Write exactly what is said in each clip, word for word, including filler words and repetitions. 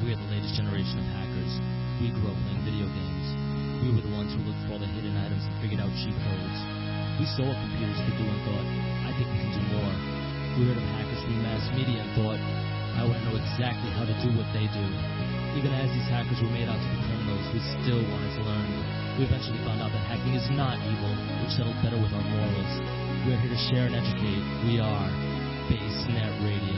We are the latest generation of hackers. We grew up playing video games. We were the ones who looked for all the hidden items and figured out cheat codes. We saw what computers could do and thought, I think we can do more. We heard of hackers from mass media and thought, I want to know exactly how to do what they do. Even as these hackers were made out to be criminals, we still wanted to learn. We eventually found out that hacking is not evil, which settled better with our morals. We're here to share and educate. We are BaseNet Radio.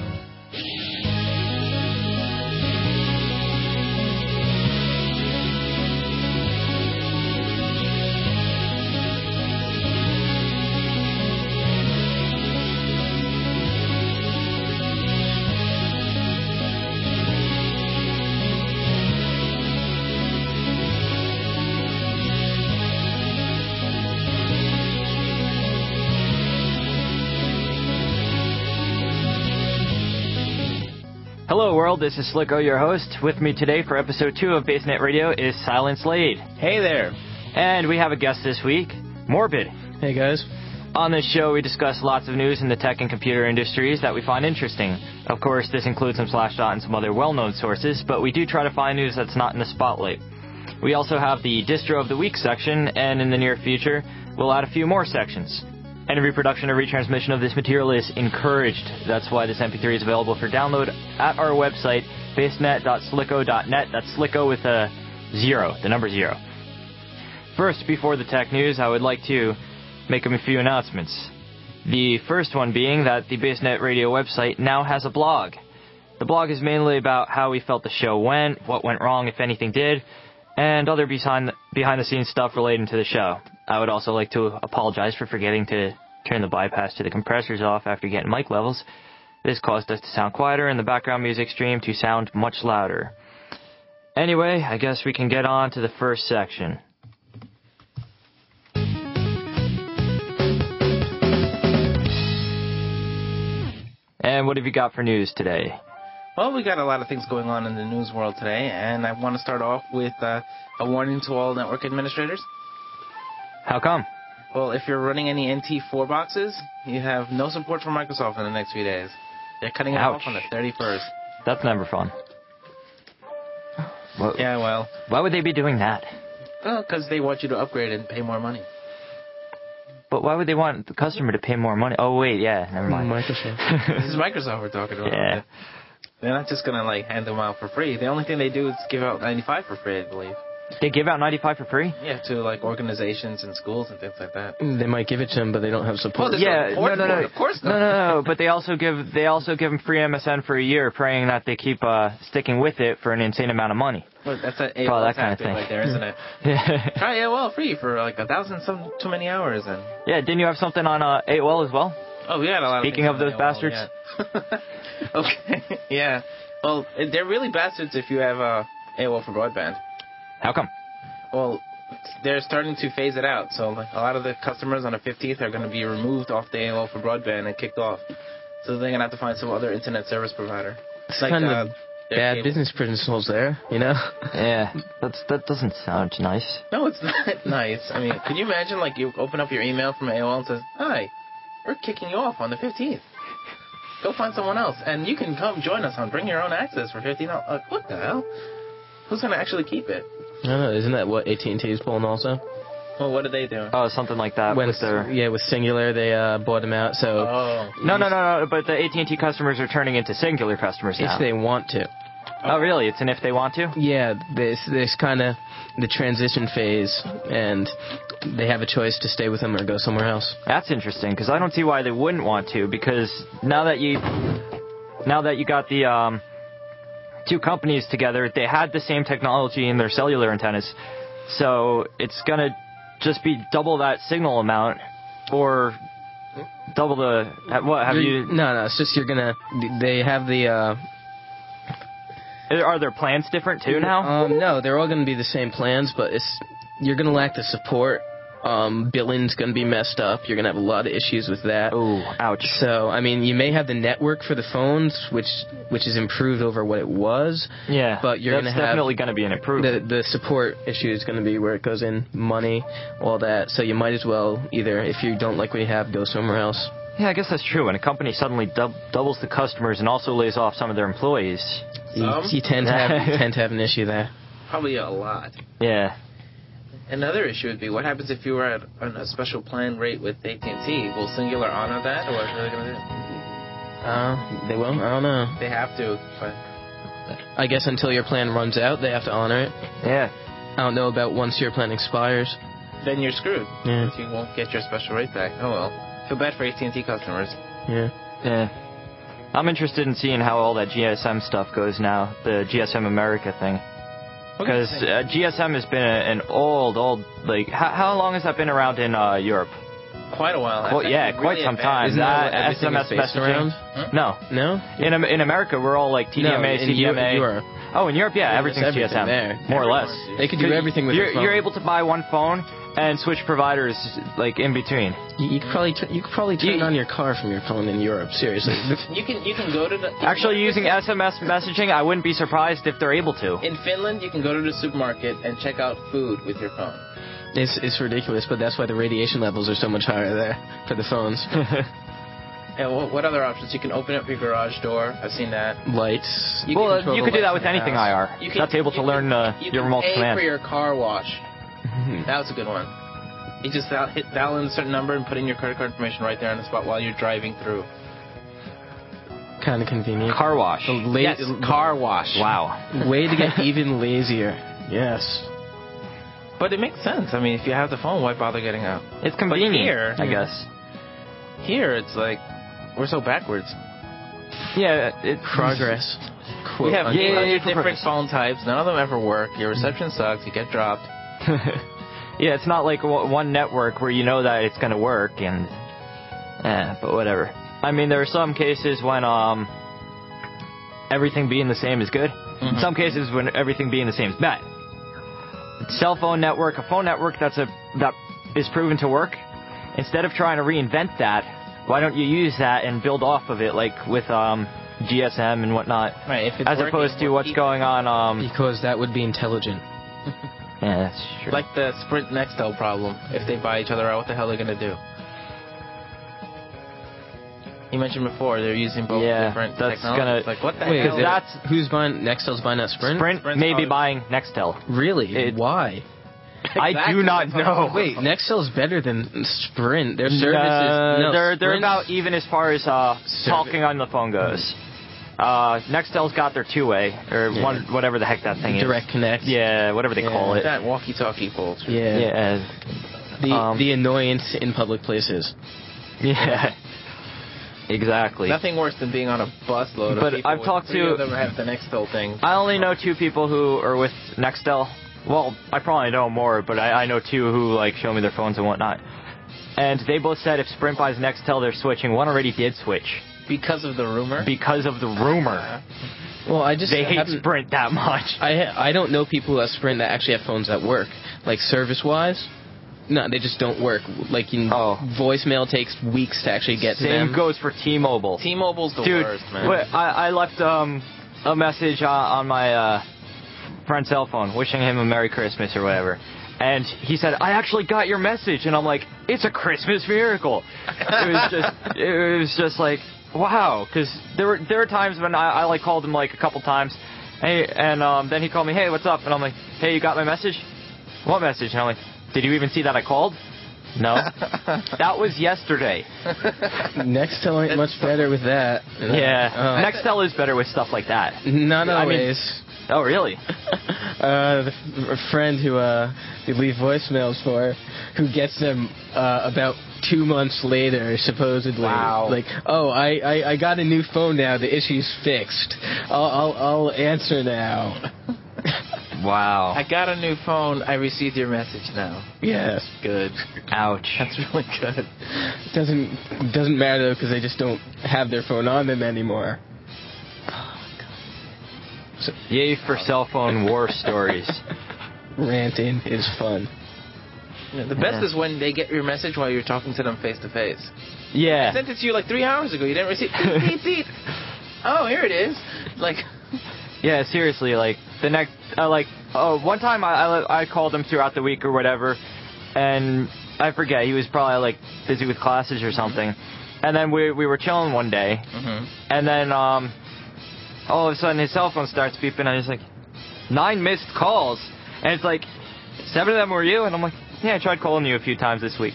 Hello world, this is Slicko, your host. With me today for episode two of BaseNet Radio is Silent Slade. Hey there. And we have a guest this week, Morbid. Hey guys. On this show we discuss lots of news in the tech and computer industries that we find interesting. Of course, this includes some Slashdot and some other well-known sources, but we do try to find news that's not in the spotlight. We also have the Distro of the Week section, and in the near future, we'll add a few more sections. Any reproduction or retransmission of this material is encouraged. That's why this M P three is available for download at our website, basenet dot slicko dot net. That's Slicko with a zero, the number zero. First, before the tech news, I would like to make a few announcements. The first one being that the BaseNet Radio website now has a blog. The blog is mainly about how we felt the show went, what went wrong, if anything did, and other behind behind the scenes stuff relating to the show. I would also like to apologize for forgetting to turn the bypass to the compressors off after getting mic levels. This caused us to sound quieter and the background music stream to sound much louder. Anyway, I guess we can get on to the first section. And what have you got for news today? Well, we got a lot of things going on in the news world today, and I want to start off with uh, a warning to all network administrators. How come? Well, if you're running any N T four boxes, you have no support from Microsoft in the next few days. They're cutting it Ouch. off on the thirty-first. That's never fun. What, yeah, well... Why would they be doing that? Well, because they want you to upgrade and pay more money. But why would they want the customer to pay more money? Oh, wait, yeah, never mind. Microsoft. This is Microsoft we're talking about. Yeah. They're not just going to, like, hand them out for free. The only thing they do is give out ninety-five for free, I believe. They give out ninety-five for free? Yeah, to, like, organizations and schools and things like that. They might give it to them, but they don't have support. Well, yeah, no, no, no, no. Of course not. No, no, no, but they also give they also give them free M S N for a year, praying that they keep uh, sticking with it for an insane amount of money. Well, that's an A O L Probably that kind of tactic thing. right there, isn't it? Yeah. Try A O L free for, like, a thousand some too many hours. And Yeah, didn't you have something on uh, A O L as well? Oh, we had a lot Speaking of of things those on A O L, bastards. Yeah. Okay, yeah. Well, they're really bastards if you have uh, A O L for broadband. How come? Well, they're starting to phase it out. So like, a lot of the customers on the fifteenth are going to be removed off the A O L for broadband and kicked off. So they're going to have to find some other internet service provider. It's like, kind uh, of bad cable. business principles there, you know? Yeah, that's that doesn't sound nice. No, it's not nice. I mean, can you imagine, like, you open up your email from A O L and says, "Hi, we're kicking you off on the fifteenth. Go find someone else, and you can come join us on Bring Your Own Access for fifteen dollars." Like, what the hell? Who's going to actually keep it? I don't know, isn't that what A T and T is pulling also? Well, what did they do? Oh, something like that. When with their... Yeah, with Singular, they uh, bought them out, so... Oh. No, no, no, no, but the A T and T customers are turning into Singular customers now. If they want to. Oh, really? It's an if they want to? Yeah, this this kind of the transition phase, and they have a choice to stay with them or go somewhere else. That's interesting, because I don't see why they wouldn't want to, because now that you now that you got the um, two companies together, they had the same technology in their cellular antennas, so it's going to just be double that signal amount, or double the... What, have You're, you... No, no, it's just you're going to... They have the... Uh, Are their plans different too now? Um, no, they're all going to be the same plans, but it's you're going to lack the support. Um, billing's going to be messed up. You're going to have a lot of issues with that. Oh, ouch. So, I mean, you may have the network for the phones, which which is improved over what it was. Yeah, but you're that's going to have definitely going to be an improvement. The the support issue is going to be where it goes in, money, all that. So you might as well either, if you don't like what you have, go somewhere else. Yeah, I guess that's true. When a company suddenly dub- doubles the customers and also lays off some of their employees, You, Some? you tend to have you tend to have an issue there. Probably a lot. Yeah. Another issue would be what happens if you were at on a special plan rate with A T and T? Will Singular honor that, or what are they going to do? Uh, they will. I don't know. They have to, but I guess until your plan runs out, they have to honor it. Yeah. I don't know about once your plan expires. then you're screwed. Yeah. You won't get your special rate back. Oh well. Feel bad for A T and T customers. Yeah. Yeah. I'm interested in seeing how all that G S M stuff goes now, the G S M America thing. Because uh, G S M has been a, an old, old, like, how, how long has that been around in uh, Europe? Quite a while. Well, That's yeah, actually quite really some advanced. time. Isn't that what That everything S M S is based messaging. around? Hmm? No. No? In Am- in America, we're all like T D M A, No, in C D M A. Eu- Europe. Oh, in Europe, yeah, Yeah, everything's there's G S M. everything there. More or less. Everyone's- They could do everything with you're, their phone. you're able to buy one phone and switch providers, like, in between. You, you could probably t- you could probably turn You- on your car from your phone in Europe. Seriously. You can you can go to the you can Actually, go to using the- S M S messaging, I wouldn't be surprised if they're able to. in Finland, you can go to the supermarket and check out food with your phone. It's it's ridiculous, but that's why the radiation levels are so much higher there for the phones. And what, what other options? You can open up your garage door. I've seen that. Lights. You well, can uh, control you the could do that lights with in your anything house. I R. You can- That's able to you learn can- uh, you your can remote pay command. for your car wash. That was a good one. You just dial, hit dial in a certain number and put in your credit card information right there on the spot while you're driving through. Kind of convenient. Car wash. The la- Yes, car wash. Wow. Way to get even lazier. Yes. But it makes sense. I mean, if you have the phone, why bother getting out? It's convenient, here- I guess. Here, it's like we're so backwards. Yeah, it's Progress. We have Yeah, eight hundred yeah, different progress. phone types. None of them ever work. Your reception sucks. You get dropped. Yeah, it's not like w- one network where you know that it's going to work, and eh, but whatever. I mean, there are some cases when um everything being the same is good. Mhm. Some cases when everything being the same is bad. Cell phone network, a phone network that's a that is proven to work. Instead of trying to reinvent that, why don't you use that and build off of it, like with um G S M and whatnot, Right. If it's as working, opposed to we'll what's keep going on. Um, Because that would be intelligent. yeah, that's true. it. Like the Sprint Nextel problem. If they buy each other out, what the hell are they gonna do? You mentioned before they're using both Yeah, different that's technologies. gonna- Like what the Wait, hell? Because that's Who's buying Nextel's buying that Sprint? Sprint Sprint's may be probably- buying Nextel. Really? It- Why? I Exactly, do not that's what know. I'm- Wait, Nextel's better than Sprint. Their services. Uh, no, they're they're Sprint's- about even as far as uh, Servi- talking on the phone goes. Uh, Nextel's got their two-way or Yeah. one whatever the heck that thing Direct is. Connect. Yeah, whatever they Yeah. call it. that walkie-talkie bullshit. Yeah. Yeah, The Um, the annoyance in public places. yeah, exactly. Nothing worse than being on a busload of But people I've with talked three to- of them have the Nextel thing. I only know two people who are with Nextel. Well, I probably know more, but I, I know two who like show me their phones and whatnot. And they both said if Sprint buys Nextel, they're switching. One already did switch Because of the rumor? because of the rumor. Well, I just They hate haven't- Sprint that much. I ha- I don't know people at Sprint that actually have phones that work, like service wise. No, they just don't work. Like you, Oh. voicemail takes weeks to actually get to Same them. goes for T-Mobile. T-Mobile's the Dude, worst, man. wait, I, I left um, a message on, on my uh, friend's cell phone wishing him a Merry Christmas or whatever. And he said, I actually got your message. And I'm like, it's a Christmas miracle. It was just, it was just like, wow. Because there were, there were times when I, I like called him like a couple times. Hey, and um, then he called me, hey, what's up? And I'm like, hey, you got my message? What message? And I'm like, did you even see that I called? No. That was yesterday. Nextel ain't much better with that. Yeah. Uh, Nextel is better with stuff like that. Not I mean- always. Oh, really? uh, the f- a friend who uh, they leave voicemails for, who gets them uh, about two months later, supposedly. Wow. Like, oh, I, I, I got a new phone now. The issue's fixed. I'll I'll, I'll answer now. Wow. I got a new phone. I received your message now. Yes. Good. Ouch. That's really good. It doesn't doesn't matter though because they just don't have their phone on them anymore. So, Yay for cell phone war stories. ranting is fun. Yeah, the best Yeah. is when they get your message while you're talking to them face to face. I Yeah. sent it to you like three hours ago. You didn't receive. Beep, beep, beep. Oh, here it is. Like, Yeah, seriously, like, the next, uh, like, oh, one time I, I, I called him throughout the week or whatever, and I forget, he was probably, like, busy with classes or something. And then we we were chilling one day, mm-hmm. and then, um, all of a sudden his cell phone starts beeping, and he's like, nine missed calls. And it's like, seven of them were you? And I'm like, yeah, I tried calling you a few times this week.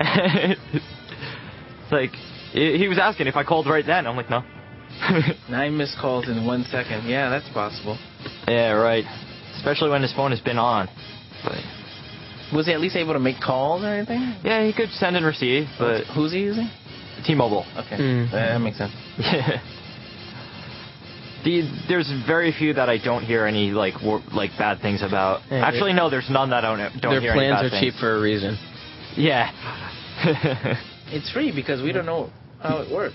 It's like, he was asking if I called right then. I'm like, no. Nine missed calls in one second. Yeah, that's possible. Yeah, right. Especially when his phone has been on. But was he at least able to make calls or anything? yeah, he could send and receive, but who's he using? T-Mobile. Okay, Mm. that makes sense. Yeah. The, there's very few that I don't hear any like wor- like bad things about. Yeah, Actually, no, there's none that I don't don't Their hear any plans bad are things. cheap for a reason. Yeah. It's free because we don't know how it works.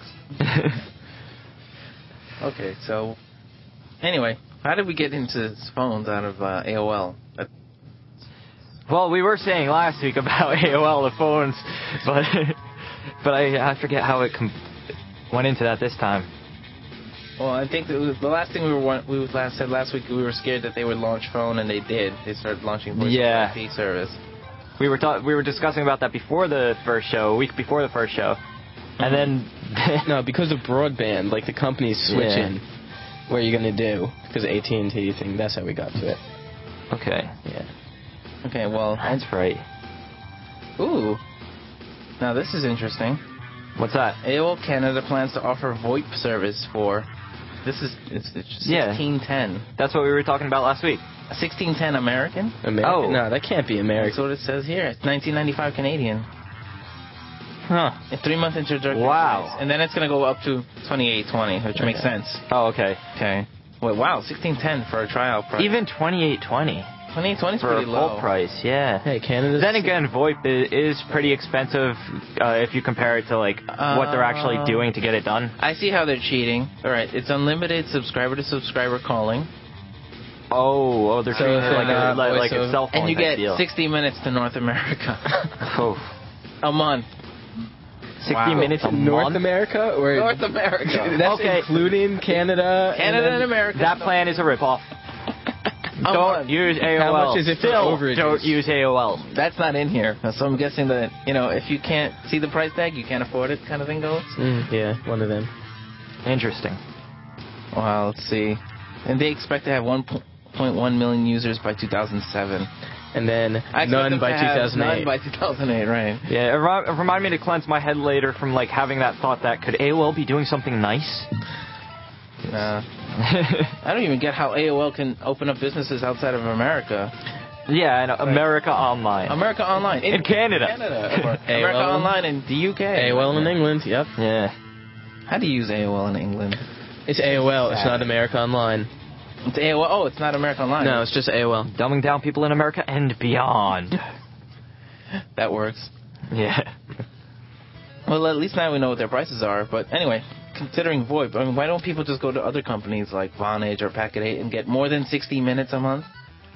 Okay, so anyway, how did we get into phones out of uh, A O L? That, Well, we were saying last week about A O L, the phones, but but I I forget how it com- went into that this time. well, I think that was the last thing we were we last said last week. We were scared that they would launch phone, and they did. They started launching voice Yeah. over I P service. We were ta- we were discussing about that before the first show, a week before the first show, and then No, because of broadband, like the companies switching. What are you gonna do? Because A T and T thing. That's how we got to it. okay, Yeah. Okay, well, that's right. ooh, now this is interesting. What's that? A O L Canada plans to offer VoIP service for. This is it's, it's Yeah. sixteen ten. That's what we were talking about last week. sixteen ten American? American? Oh. No, that can't be That's American. what it says here. It's nineteen ninety-five Canadian. Huh. A three month introductory Wow. price. And then it's going to go up to twenty-eight twenty, which makes sense. Oh, okay. Okay. Well, wow, sixteen ten for a trial price. Even twenty-eight twenty twenty-eight twenty is for a pretty low. full price, yeah. Hey, Canada's. Then again, VoIP is, is pretty expensive uh, if you compare it to like what they're actually Uh, doing to get it done. I see how they're cheating. All right, it's unlimited subscriber to subscriber calling, Oh, oh, they're So treating it it's like, like, a, uh, like, voice like a of- cell phone and you type get deal. sixty minutes to North America Oh, a month. sixty Wow. minutes a North month? America or North America. That's Okay. including Canada. Canada and, and then- America. That plan is a ripoff. A Don't month. use A O L. How much is it for Still, overages? don't use A O L. That's not in here. So I'm guessing that, you know, if you can't see the price tag, you can't afford it kind of thing goes. Mm, yeah, one of them. Interesting. Wow, let's see. And they expect to have one point one million users by two thousand seven. And then I expect none them by to have two thousand eight. None by two thousand eight, right. Yeah, it, ri- it reminded me to cleanse my head later from like having that thought that could A O L be doing something nice? Uh, I don't even get how A O L can open up businesses outside of America. Yeah, and America Online. America Online. In Canada. Canada. Or A O L. America Online in the U K. A O L in England, yep. Yeah. How do you use A O L in England? It's A O L, it's not America Online. It's A O L. Oh, it's not America Online. No, it's just A O L. Dumbing down people in America and beyond. That works. Yeah. Well, at least now we know what their prices are. But anyway, considering VoIP, I mean, why don't people just go to other companies like Vonage or Packet eight and get more than sixty minutes a month?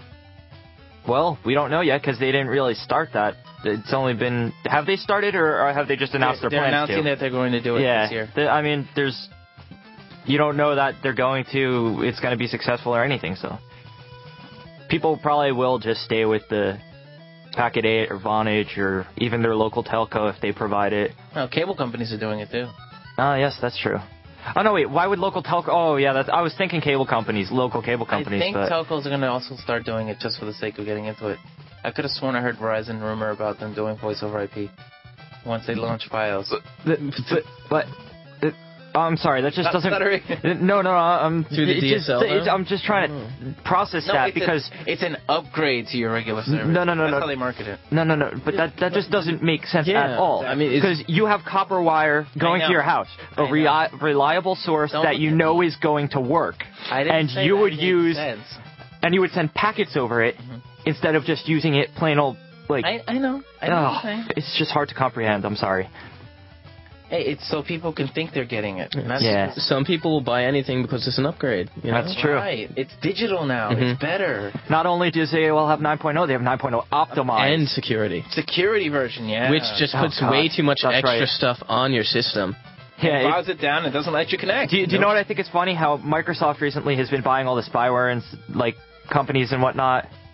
Well, we don't know yet because they didn't really start that. It's only been. Have they started or, or have they just announced they're, their they're plans announcing to? that they're going to do it yeah. this year. The- I mean, there's. You don't know that they're going to. It's going to be successful or anything. So. People probably will just stay with the Packet eight or Vonage or even their local telco if they provide it. No, cable companies are doing it too. Oh, yes, that's true. Oh, no, wait. Why would local telco... Oh, yeah, that's, I was thinking cable companies, local cable companies. I think but... telcos are going to also start doing it just for the sake of getting into it. I could have sworn I heard Verizon rumor about them doing voice over I P once they launch Fios. But, but, but uh, oh, I'm sorry, that just Not doesn't... stuttering. No, no, no, I'm... Through the it D S just- L, it's- though? I'm just trying to process No, that it's a- because... it's an upgrade to your regular service. No, no, no, That's no. how they market it. No, no, no, but that that just doesn't make sense Yeah, at all. I mean, it's- because you have copper wire going I to your know. house, a I know. rea- reliable source Don't that look you at know me. is going to work, I didn't and say you that would made use sense. and you would send packets over it Mhm. instead of just using it plain old like. I, I know. I know what ugh, you're saying. it's just hard to comprehend. I'm sorry. Hey, it's so people can think they're getting it. And that's Yeah. Some people will buy anything because it's an upgrade. You know? That's true. Right. It's digital now. Mhm. It's better. Not only does A O L have nine point oh, they have nine point oh optimized. And security. Security version, yeah. Which just Oh, puts God. way too much That's extra right. stuff on your system. yeah, it it- bogs it down and doesn't let you connect. do, you, do you know what I think is funny? How Microsoft recently has been buying all the spyware and s- like companies and whatnot.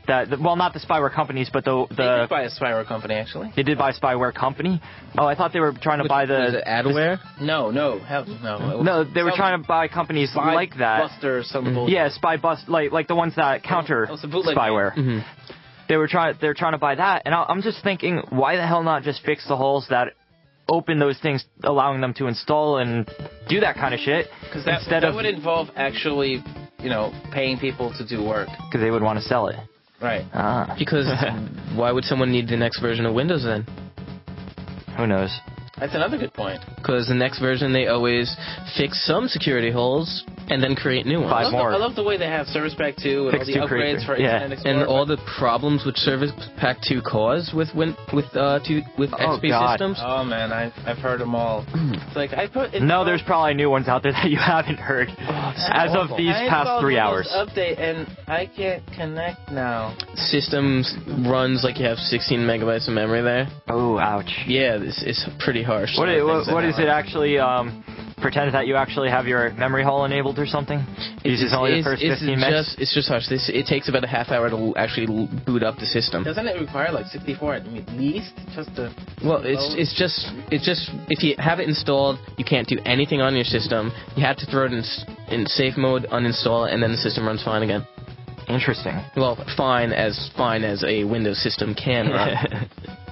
That the, well, not the spyware companies, but the They the did buy a spyware company, actually. they did buy spyware company. Oh, I thought they were trying to With- buy was the it Adware? No, no, hell no. no, they were trying to buy companies Spy like that. Buster, some bullshit. Yeah, spy bust like like the ones that counter It was a bootleg spyware. Mm-hmm. They were trying they're trying to buy that, and I- I'm just thinking, why the hell not just fix the holes that open those things, allowing them to install and do that kind of shit Because that, instead that of would involve actually, you know, paying people to do work. because they would want to sell it. Right. Ah, Because why would someone need the next version of Windows then? who knows? That's another good point. Because the next version they always fix some security holes and then create new ones. I Five love, more. the, I love the way they have Service Pack two and Fix all the two upgrades creators. for Yeah. Internet Explorer. And all the problems which Service Pack two cause with win- with uh two, with Oh, X P God. systems. Oh man, I've I've heard them all. It's like I put. No, there's probably new ones out there that you haven't heard as of these I past installed three Windows hours. Update and I can't connect now. Systems runs like you have sixteen megabytes of memory there. Oh, ouch. Yeah, this is pretty harsh. What some of is, the what, things that what is it happen. actually? Um, pretend that you actually have your memory hole enabled or something? Uses only the it's, first it's fifteen megs. just, it's just harsh. This, it takes about a half hour to actually l- boot up the system. Doesn't it require like sixty-four at least just to? Well, it's it's just it's just if you have it installed, you can't do anything on your system. You have to throw it in s- in safe mode, uninstall it, and then the system runs fine again. Interesting. Well, fine as fine as a Windows system can run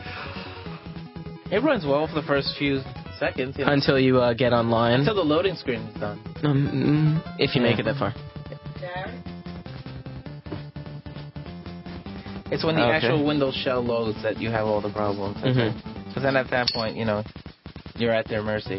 It runs well for the first few seconds. You know, until you uh, get online. until the loading screen is done. Um, mm, if you make Yeah. it that far. It's when the Okay. actual Windows shell loads that you have all the problems. Because Mhm. then at that point, you know, you're at their mercy.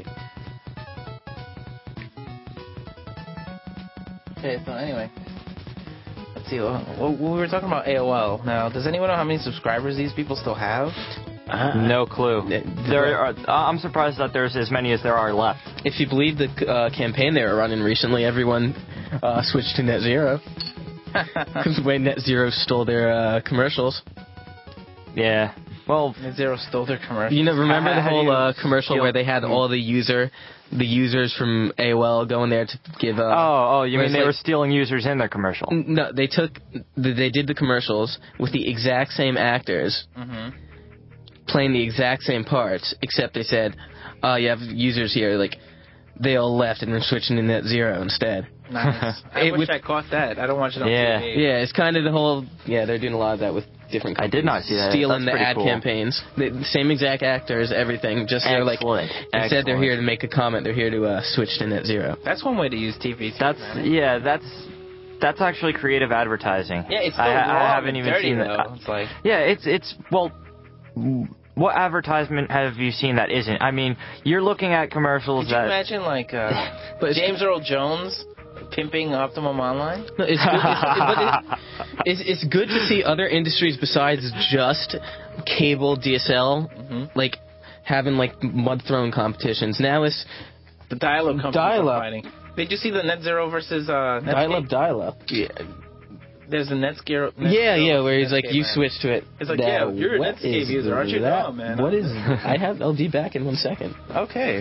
Okay, so anyway. Let's see. Well, well, we were talking about A O L. Now, does anyone know how many subscribers these people still have? Uh, No clue. the- There are. I'm surprised that there's as many as there are left. If you believe the uh, campaign they were running recently, everyone uh, switched to Net Zero. Because the way Net Zero stole their uh, commercials. Yeah. Well, Zero stole their commercial. You know, remember the How do whole you uh, commercial feel- where they had all the user, the users from A O L going there to give. Uh, oh, oh, you where mean it's they like- were stealing users in their commercial? No, they took, they did the commercials with the exact same actors Mm-hmm. playing the exact same parts, except they said, "Uh, you have users here." Like they all left and we're switching to Net Zero instead. Nice. I It wish with- I caught that. I don't watch it on Yeah. T V. Yeah, it's kind of the whole. Yeah, they're doing a lot of that with different. I Companies. did not see that. Stealing That's the pretty ad cool. campaigns, the the same exact actors, everything. Just they're like Excellent. instead they're Excellent. here to make a comment. They're here to uh, switch to Net Zero. That's one way to use T V. Too, That's man. yeah. That's that's actually creative advertising. Yeah, it's still I, wrong I haven't and even dirty, seen though. that. It's like Yeah, it's it's well. What advertisement have you seen that isn't? I mean, you're looking at commercials could you that. imagine like uh, But it's, James Earl Jones pimping Optimum Online? no, it's good. It's, but it, it's, it's good to see other industries besides just cable D S L, Mm-hmm. like having like mud throwing competitions. Now it's The dial-up companies Dial-up. are fighting. Did you see the Net Zero versus uh, Netscape? dial up, dial up. Yeah, There's a Netscape. Net yeah, Zero yeah. Where versus he's like, Netscape, you man. switch to it. It's like, Now, yeah, you're a what Netscape is user, aren't you? that? No, man. What is? I have. I'll be back in one second. Okay.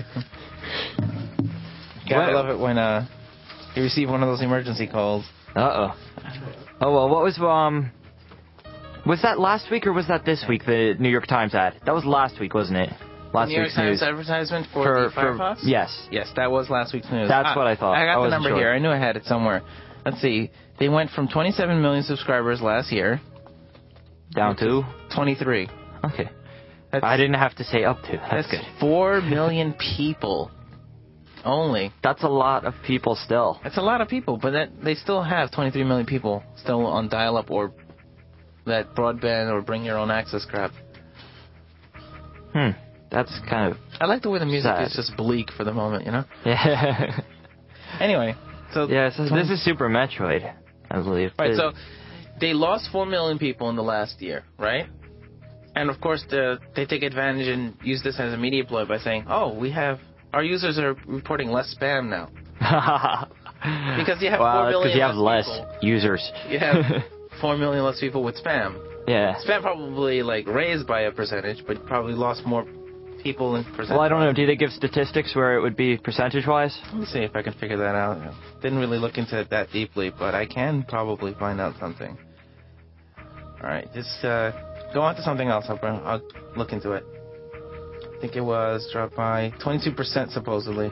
Gotta love it when uh you receive one of those emergency calls. Uh oh. Oh well, what was um. Was that last week or was that this week? The New York Times ad. That was last week, wasn't it? Last New York week's Times news. advertisement for, For the for Firefox? yes. Yes, that was last week's news. That's Ah, what I thought. I I got the wasn't number sure. here. I knew I had it somewhere. Let's see. They went from twenty-seven million subscribers last year Down to. twenty-three. Okay. That's, I didn't have to say up to. That's, that's good. four million people only. That's a lot of people still. That's a lot of people, but that they still have twenty-three million people still on dial-up or that broadband or bring your own access crap. Hmm. That's kind of. I like the way the music Sad. is just bleak for the moment, you know? Yeah. Anyway, so yeah. So this is Super Metroid, I believe. right, The- so they lost four million people in the last year, right? And of course, the, they take advantage and use this as a media ploy by saying, "Oh, we have our users are reporting less spam now because you have wow, four that's million you have less less people. users. You have four million less people with spam. Yeah. Spam probably like raised by a percentage, but probably lost more people in percentage. Well, I don't know. Do they give statistics where it would be percentage-wise? Let me see if I can figure that out. Didn't really look into it that deeply, but I can probably find out something. All right, just uh, go on to something else. I'll, bring, I'll look into it. I think it was dropped by twenty-two percent supposedly.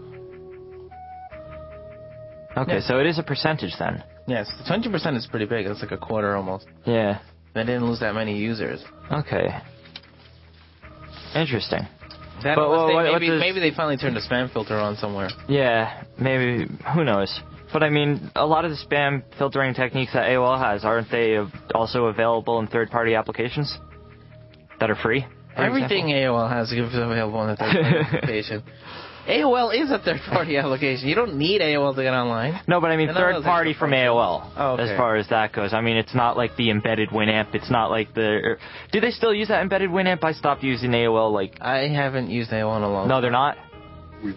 Okay, Yeah. so it is a percentage then. Yes, twenty percent is pretty big. It's like a quarter almost. Yeah. They didn't lose that many users. Okay. Interesting. That But, unless well, they, what- what maybe, does- maybe they finally turned the spam filter on somewhere. Yeah, maybe. Who knows? But I mean, a lot of the spam filtering techniques that A O L has, aren't they av- also available in third-party applications that are free? for Everything example? A O L has is available on the third-party application. A O L is a third-party application. You don't need A O L to get online. No, but I mean And none of those third-party extra from A O L, Oh, okay. as far as that goes. I mean, it's not like the embedded Winamp. It's not like the... Er, do they still use that embedded Winamp? I stopped using A O L, like... I haven't used A O L in a long No, time. they're not? Real.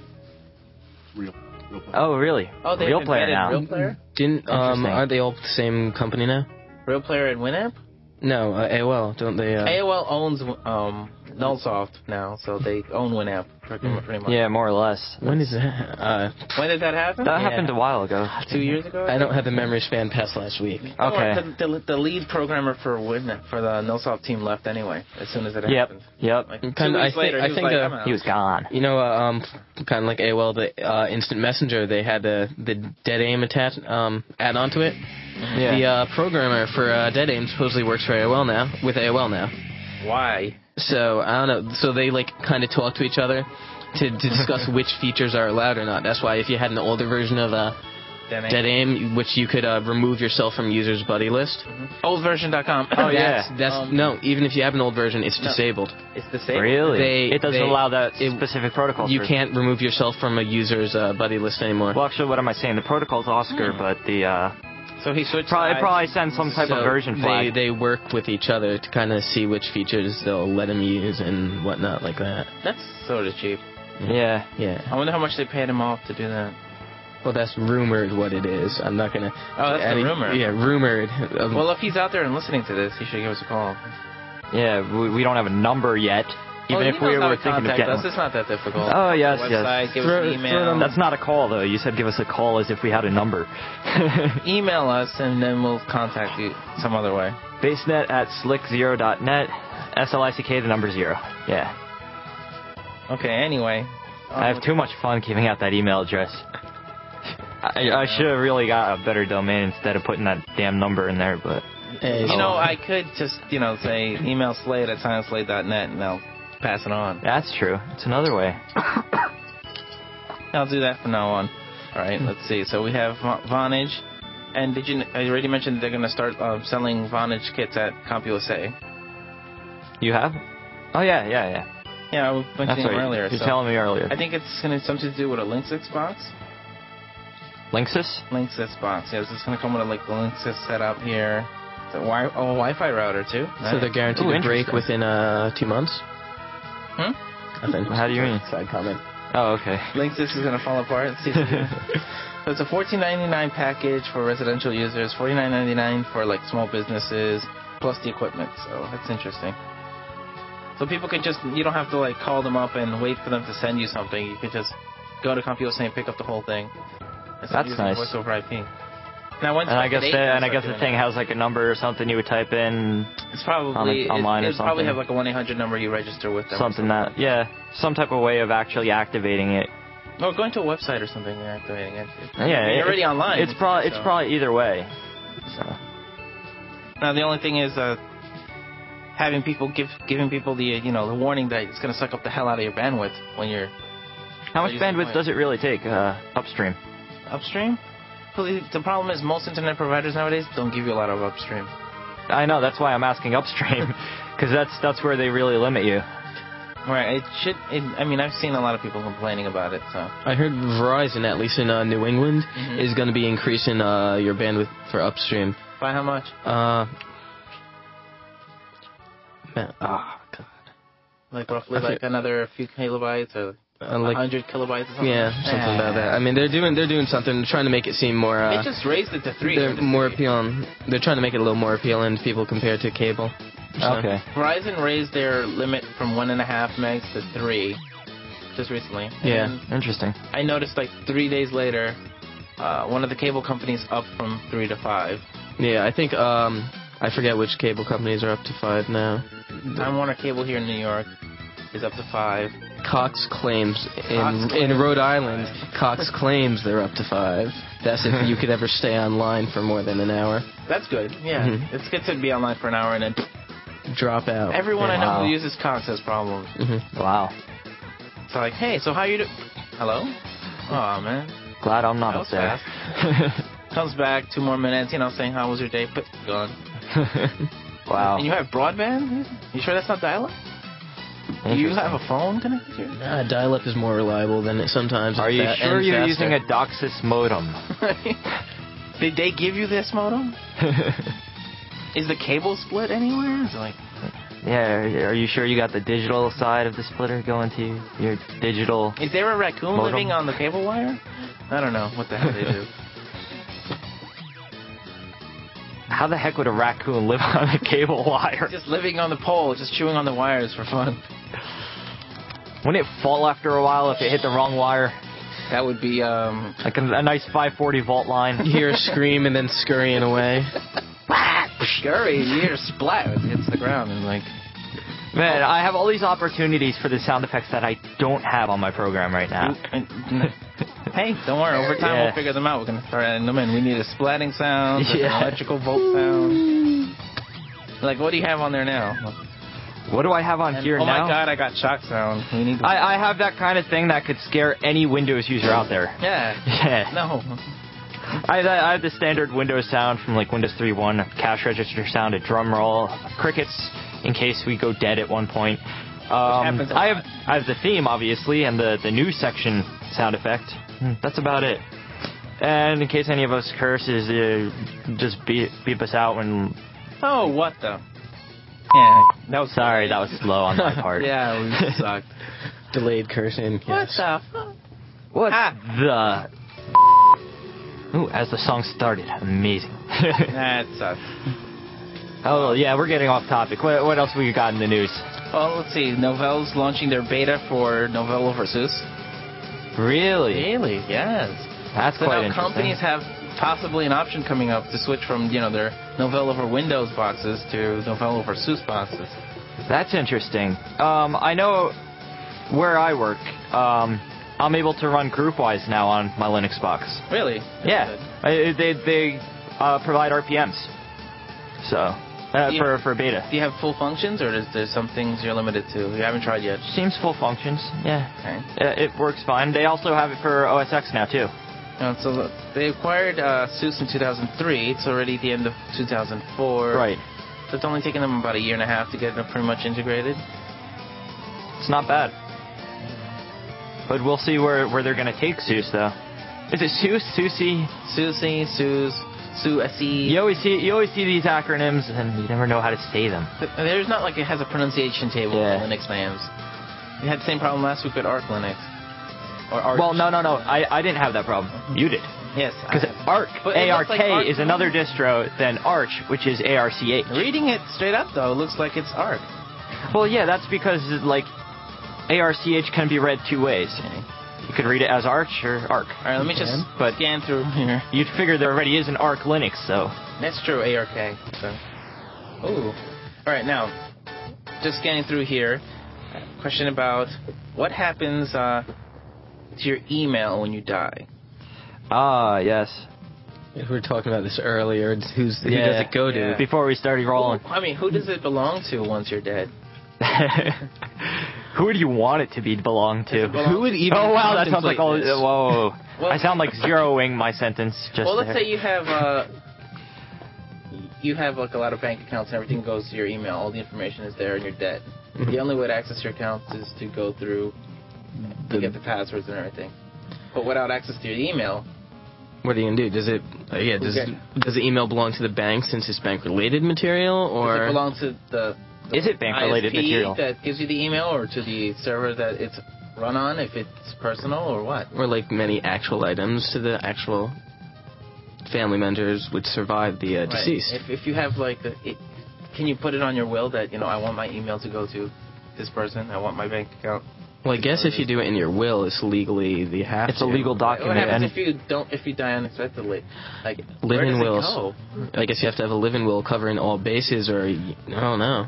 Real. Real player. Oh, really? Oh, they Real have player embedded now. Real Player? Didn't um Interesting. aren't they all the same company now? Real Player and Winamp? No, uh, A O L, don't they? Uh, A O L owns um, Nullsoft now, so they own Winamp pretty pretty much. Yeah, more or less. when is that? Uh, When did that happen? That Yeah. happened a while ago. Two years ago? I don't have the memory span past last week. Don't worry, Okay. The, the, the lead programmer for Winamp, for the Nullsoft team left anyway, as soon as it Yep, happened. yep. Like, two Kinda, I weeks think- later, I he was think, like, uh, I'm out. He was gone. You know, uh, um, kind of like A O L, the uh, Instant Messenger, they had the the Dead Aim attach um add on to it. Yeah. The uh, programmer for uh, Dead Aim supposedly works for A O L now, with A O L now. Why? So I don't know. So they like kind of talk to each other to, to discuss which features are allowed or not. That's why if you had an older version of uh, Dead Dead Aim, which you could uh, remove yourself from users' buddy list. Old version dot com. Oh, yeah. That's, that's Um, no. Even if you have an old version, it's No. disabled. It's the same. Really? They- it doesn't they- allow that it- specific protocol. You for- can't remove yourself from a user's uh, buddy list anymore. Well, actually, what am I saying? The protocol's Oscar, but the uh, So he switched probably it sides. probably sends some type So of version they flag. they work with each other to kind of see which features they'll let them use and whatnot like that. That's sort of cheap. Yeah. Yeah. I wonder how much they paid him off to do that. Well, that's rumored what it is. I'm not gonna. Oh, that's I the mean, rumor. Yeah, rumored. Um, Well, if he's out there and listening to this, he should give us a call. Yeah, we, we don't have a number yet. Even well, if he we knows how were to thinking of contact getting us. It's not that difficult. Oh, yes, Go to the yes. website, give Throw- us an throw email. them- That's not a call, though. You said give us a call as if we had a number. Email us, and then we'll contact you some other way. Basenet at slick zero dot net. S L I C K, the number zero. Yeah. Okay, anyway. I have too much fun giving out that email address. I, I should have really got a better domain instead of putting that damn number in there, but... hey, You Oh. know, I could just, you know, say email Slade at silent slade dot net, and they'll pass it on. That's true. It's another way. I'll do that from now on. All right, let's see. So we have Va- Vonage. And did you, I already mentioned that they're going to start uh, selling Vonage kits at CompUSA. You have? Oh, yeah, yeah, yeah. Yeah, I was That's mentioning right. earlier. You're so telling me earlier. I think it's going to something to do with a Linksys box. Linksys? Linksys box. Yeah, this is going to come with a, like the Linksys setup here. It's a wi- oh, a Wi-Fi router too. So Nice. they're guaranteed Ooh, to break interesting. within uh two months. Hmm? Nothing. How do you mean? Side comment. Oh, okay. Linksys is going to fall apart. Let's see. So it's a fourteen ninety-nine package for residential users, forty-nine ninety-nine for like small businesses, plus the equipment. So that's interesting. So people can just, you don't have to like call them up and wait for them to send you something. You could just go to CompUSA and pick up the whole thing. Instead of That's using nice. Voice over I P. Now, once And I guess Bucket the, eight and I starts guess the doing thing it, has like a number or something you would type in, it's probably on a- online it, or it'd probably something. have like a one eight hundred number you register with them. or something that, yeah, some type of way of actually activating it. Or going to a website or something and activating it. Yeah, You're it- already online. It's probably it's so- probably either way. So Now the only thing is uh, having people give giving people the uh, you know the warning that it's going to suck up the hell out of your bandwidth when you're how much Using bandwidth point. does it really take uh, upstream? upstream. Well, the the problem is most internet providers nowadays don't give you a lot of upstream. I know that's why I'm asking upstream because that's that's where they really limit you. Right? It should. It, I mean, I've seen a lot of people complaining about it. So I heard Verizon, at least in uh, New England, Mhm. is going to be increasing uh, your bandwidth for upstream. by how much? Uh, man, oh god, Like roughly I like think- another few kilobytes or uh, like one hundred kilobytes or something. yeah, something about that. I mean, they're doing they're doing something, they're trying to make it seem more. They Uh, just raised it to three. they're or to more three. appealing. They're trying to make it a little more appealing to people compared to cable. So- Okay. Verizon raised their limit from one and a half megs to three just recently. Yeah. And Interesting. I noticed like three days later, uh, one of the cable companies up from three to five. Yeah, I think um, I forget which cable companies are up to five now. Time Warner Cable here in New York is up to five. Cox claims in Cox in claims Rhode Island. Cox claims they're up to five. That's if you could ever stay online for more than an hour. That's good. Yeah, Mhm. it's good to be online for an hour and then Drop out. everyone I know Wow. who uses Cox has problems. Mhm. Wow. It's like, hey, so how you do? Hello? Oh man. Glad I'm not That up was there. Comes back, two more minutes, you know, saying how was your day? Put gone. Wow. And you have broadband? You sure that's not dial-up? Do you have a phone connected to your Nah, dial-up is more reliable than it sometimes. Are it's you fa- sure and you're faster. using a DOCSIS modem? Did they give you this modem? Is the cable split anywhere? It's like, Yeah, are you sure you got the digital side of the splitter going to your digital? is there a raccoon Modem? living on the cable wire? I don't know what the hell they do. How the heck would a raccoon live on a cable wire? Just living on the pole, just chewing on the wires for fun. Wouldn't it fall after a while if it hit the wrong wire? That would be, um... Like a, a nice five forty volt line. You hear a scream and then scurrying away. Scurry, you hear splat as it hits the ground and like... Man, I have all these opportunities for the sound effects that I don't have on my program right now. Hey, don't worry. Over time, Yeah. we'll figure them out. We're gonna start adding them in. We need a splatting sound, Yeah. an electrical volt sound. Like, what do you have on there now? What do I have on And, here oh now? my God, I got shock sound. We need. To... I, I have that kind of thing that could scare any Windows user out there. Yeah. Yeah. No. I, I have the standard Windows sound from like Windows three point one, a cash register sound, a drum roll, crickets in case we go dead at one point. Um, happens a I have lot. I have the theme obviously and the the news section sound effect. Hmm, That's about it. And in case any of us curses, uh, just beep, beep us out when. Oh, what the? Yeah, that was Sorry, that was slow on my part. Yeah, we sucked. Delayed cursing. What Yes. the? Fuck? What Ah. the? Ooh, as the song started, amazing. That sucks. Oh yeah, we're getting off topic. What, what else we got in the news? Well, let's see. Novell's launching their beta for Novell over SUSE. Really? Really? Yes. That's So quite now interesting. companies have possibly an option coming up to switch from, you know, their Novell over Windows boxes to Novell over SUSE boxes. That's interesting. Um, I know where I work. Um, I'm able to run GroupWise now on my Linux box. Really? Yeah, I, they they uh, provide R P Ms. So uh, Yeah. for for beta. Do you have full functions, or is there some things you're limited to? You haven't tried yet. Seems full functions. Yeah, Okay. Uh, it works fine. They also have it for O S X now too. Uh, so the- they acquired uh, SUSE in two thousand three. It's already the end of two thousand four. Right. So it's only taken them about a year and a half to get it pretty much integrated. It's not bad. But we'll see where where they're gonna take SUSE though. Is it SUSE, SUSE? SUSE, SUSE, SUSE. You always see you always see these acronyms and you never know how to say them. There's not like it has a pronunciation table Yeah. for Linux names. We had the same problem last week with Arch Linux. Or Arch. Well, no, no, no. I, I didn't have that problem. You did. Yes. Because I- Arc, But it A R looks like K, Arc- is another distro than Arch, which is A R C H. Reading it straight up though, it looks like it's Arch. Well, yeah, that's because, like, A R C H can be read two ways. You could read it as Arch or Arc. Alright, let me just But- scan through here. You'd figure there already is an Arc Linux, so. That's true, A R K. So. Ooh. Alright, now, just scanning through here. Question about what happens uh, to your email when you die. Ah, yes. We were talking about this earlier. Who's, who Yeah. does it go to? Yeah. Before we started rolling. Who- I mean, who does it belong to once you're dead? Who would you want it to be belong Does to? it belong- Who would even Oh wow, that sounds like all. contemplate this? Whoa, Well- I sound like zeroing my sentence. Just Well, let's there. say you have uh, you have like a lot of bank accounts and everything goes to your email. All the information is there, and you're dead. The only way to access your account is to go through to get the passwords and everything. But without access to your email, What are you gonna do? Does it? Uh, yeah. Does Okay. does the email belong to the bank since it's bank related material, or does it belong to the, the Is it bank-related I S P material? that gives you the email, or to the server that it's run on, if it's personal, or what? or like many actual items to the actual family members would survive the uh, Right. deceased? If if you have like, the, it, can you put it on your will that you know I want my email to go to this person? I want my bank account Well, I guess if you do it in your will, it's legally you have It's to. a legal What document. happens And if you don't? If you die unexpectedly, like Live where in does wills. it go? I guess you have to have a live-in will covering all bases, or I don't know.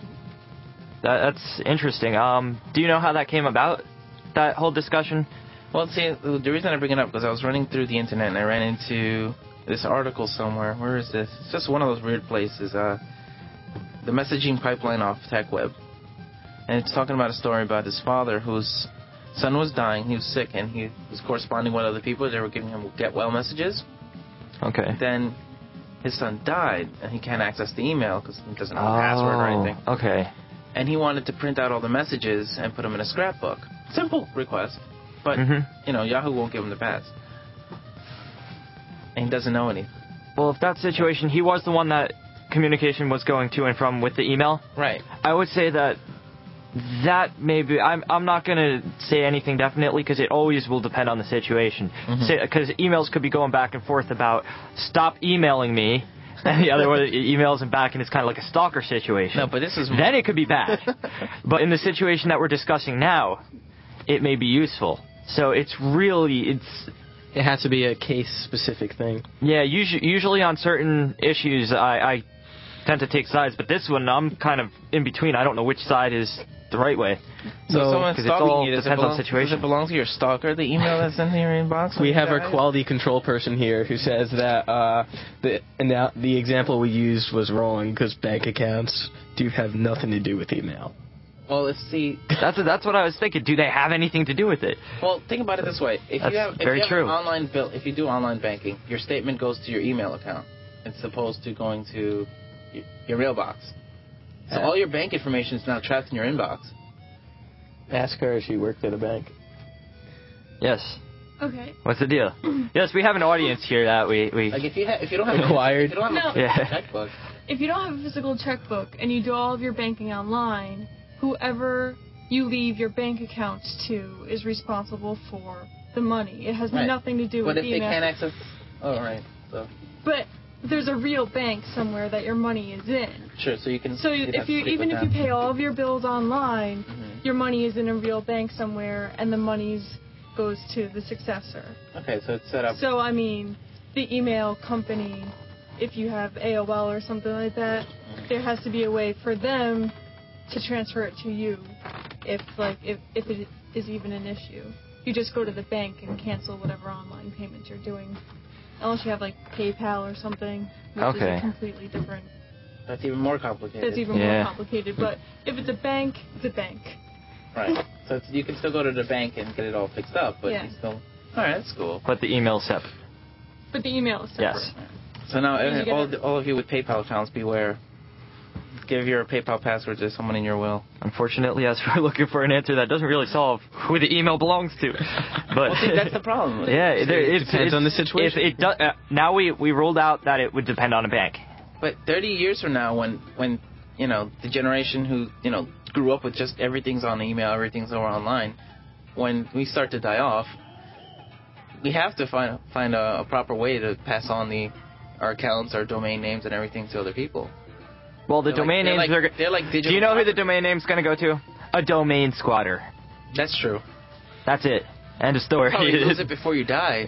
that, that's interesting. Um, do you know how that came about? That whole discussion? Well, see, the reason I bring it up is I was running through the internet and I ran into this article somewhere. Where is this? It's just one of those weird places. Uh, the messaging pipeline off TechWeb. And it's talking about a story about his father whose son was dying. He was sick and he was corresponding with other people. They were giving him get well messages. Okay. Then his son died and he can't access the email because he doesn't have a password or anything. Okay. And he wanted to print out all the messages and put them in a scrapbook. Simple request. But, Mhm. you know, Yahoo won't give him the pass. And he doesn't know anything. Well, if that situation, he was the one that communication was going to and from with the email. Right. I would say that that maybe I'm I'm not gonna say anything definitely because it always will depend on the situation. Because Mm-hmm. emails could be going back and forth about stop emailing me, and the other one emails him back, and it's kind of like a stalker situation. No, but this is... Then it could be bad. But in the situation that we're discussing now, it may be useful. So it's really it's. It has to be a case-specific thing. Yeah, usually, usually on certain issues, I, I tend to take sides, but this one, I'm kind of in between. I don't know which side is the right way. So No, if someone's 'cause it's stalking all you, does it, depends on belong, the situation. does it belong to your stalker, the email that's in your inbox? when We you have our die? quality control person here who says that uh, the and now the example we used was wrong because bank accounts do have nothing to do with email. Well, let's see. That's that's what I was thinking. Do they have anything to do with it? Well, think about it this way. If That's you have, if very you have true. an online bill, if you do online banking, your statement goes to your email account. It's opposed to going to your, your mailbox. So Yeah. all your bank information is now trapped in your inbox. Ask her if she worked at a bank. Yes. Okay. What's the deal? Yes, we have an audience here that we we. Like if you ha- if you don't have Acquired. if you don't have No. a Yeah. checkbook, If you don't have a physical checkbook and you do all of your banking online, whoever you leave your bank accounts to is responsible for the money. It has Right. nothing to do but with if they email. can't access, oh right, so But there's a real bank somewhere that your money is in. sure, so you can. So you, you'd have if to you stick even with if you that. pay all of your bills online, Mhm. your money is in a real bank somewhere, and the money's goes to the successor. Okay, so it's set up. So I mean, the email company, if you have A O L or something like that, there has to be a way for them to transfer it to you, if like if if it is even an issue. You just go to the bank and cancel whatever online payments you're doing, unless you have like PayPal or something, which is Okay. a completely different. That's even more complicated. That's even Yeah. more complicated. But if it's a bank, it's a bank. Right. So it's, you can still go to the bank and get it all fixed up, but Yeah. you still. All right, that's cool. But the email separate. But the email is separate. Yes. So now, You uh, get all, it. all of you with PayPal accounts, beware. Give your PayPal password to someone in your will. Unfortunately, yes, we're looking for an answer that doesn't really solve who the email belongs to. But Well, see, that's the problem. Yeah, there, It it's, depends it's, on the situation. If it do, uh, now we we ruled out that it would depend on a bank. But thirty years from now, when when you know the generation who you know grew up with just everything's on email, everything's over online, when we start to die off, we have to find find a, a proper way to pass on the our accounts, our domain names, and everything to other people. Well, the They're like- domain they're names like- are. they're like Do digital you know who the property. domain name's going to go to? A domain squatter. That's true. That's it. End of story. Probably lose it before you die.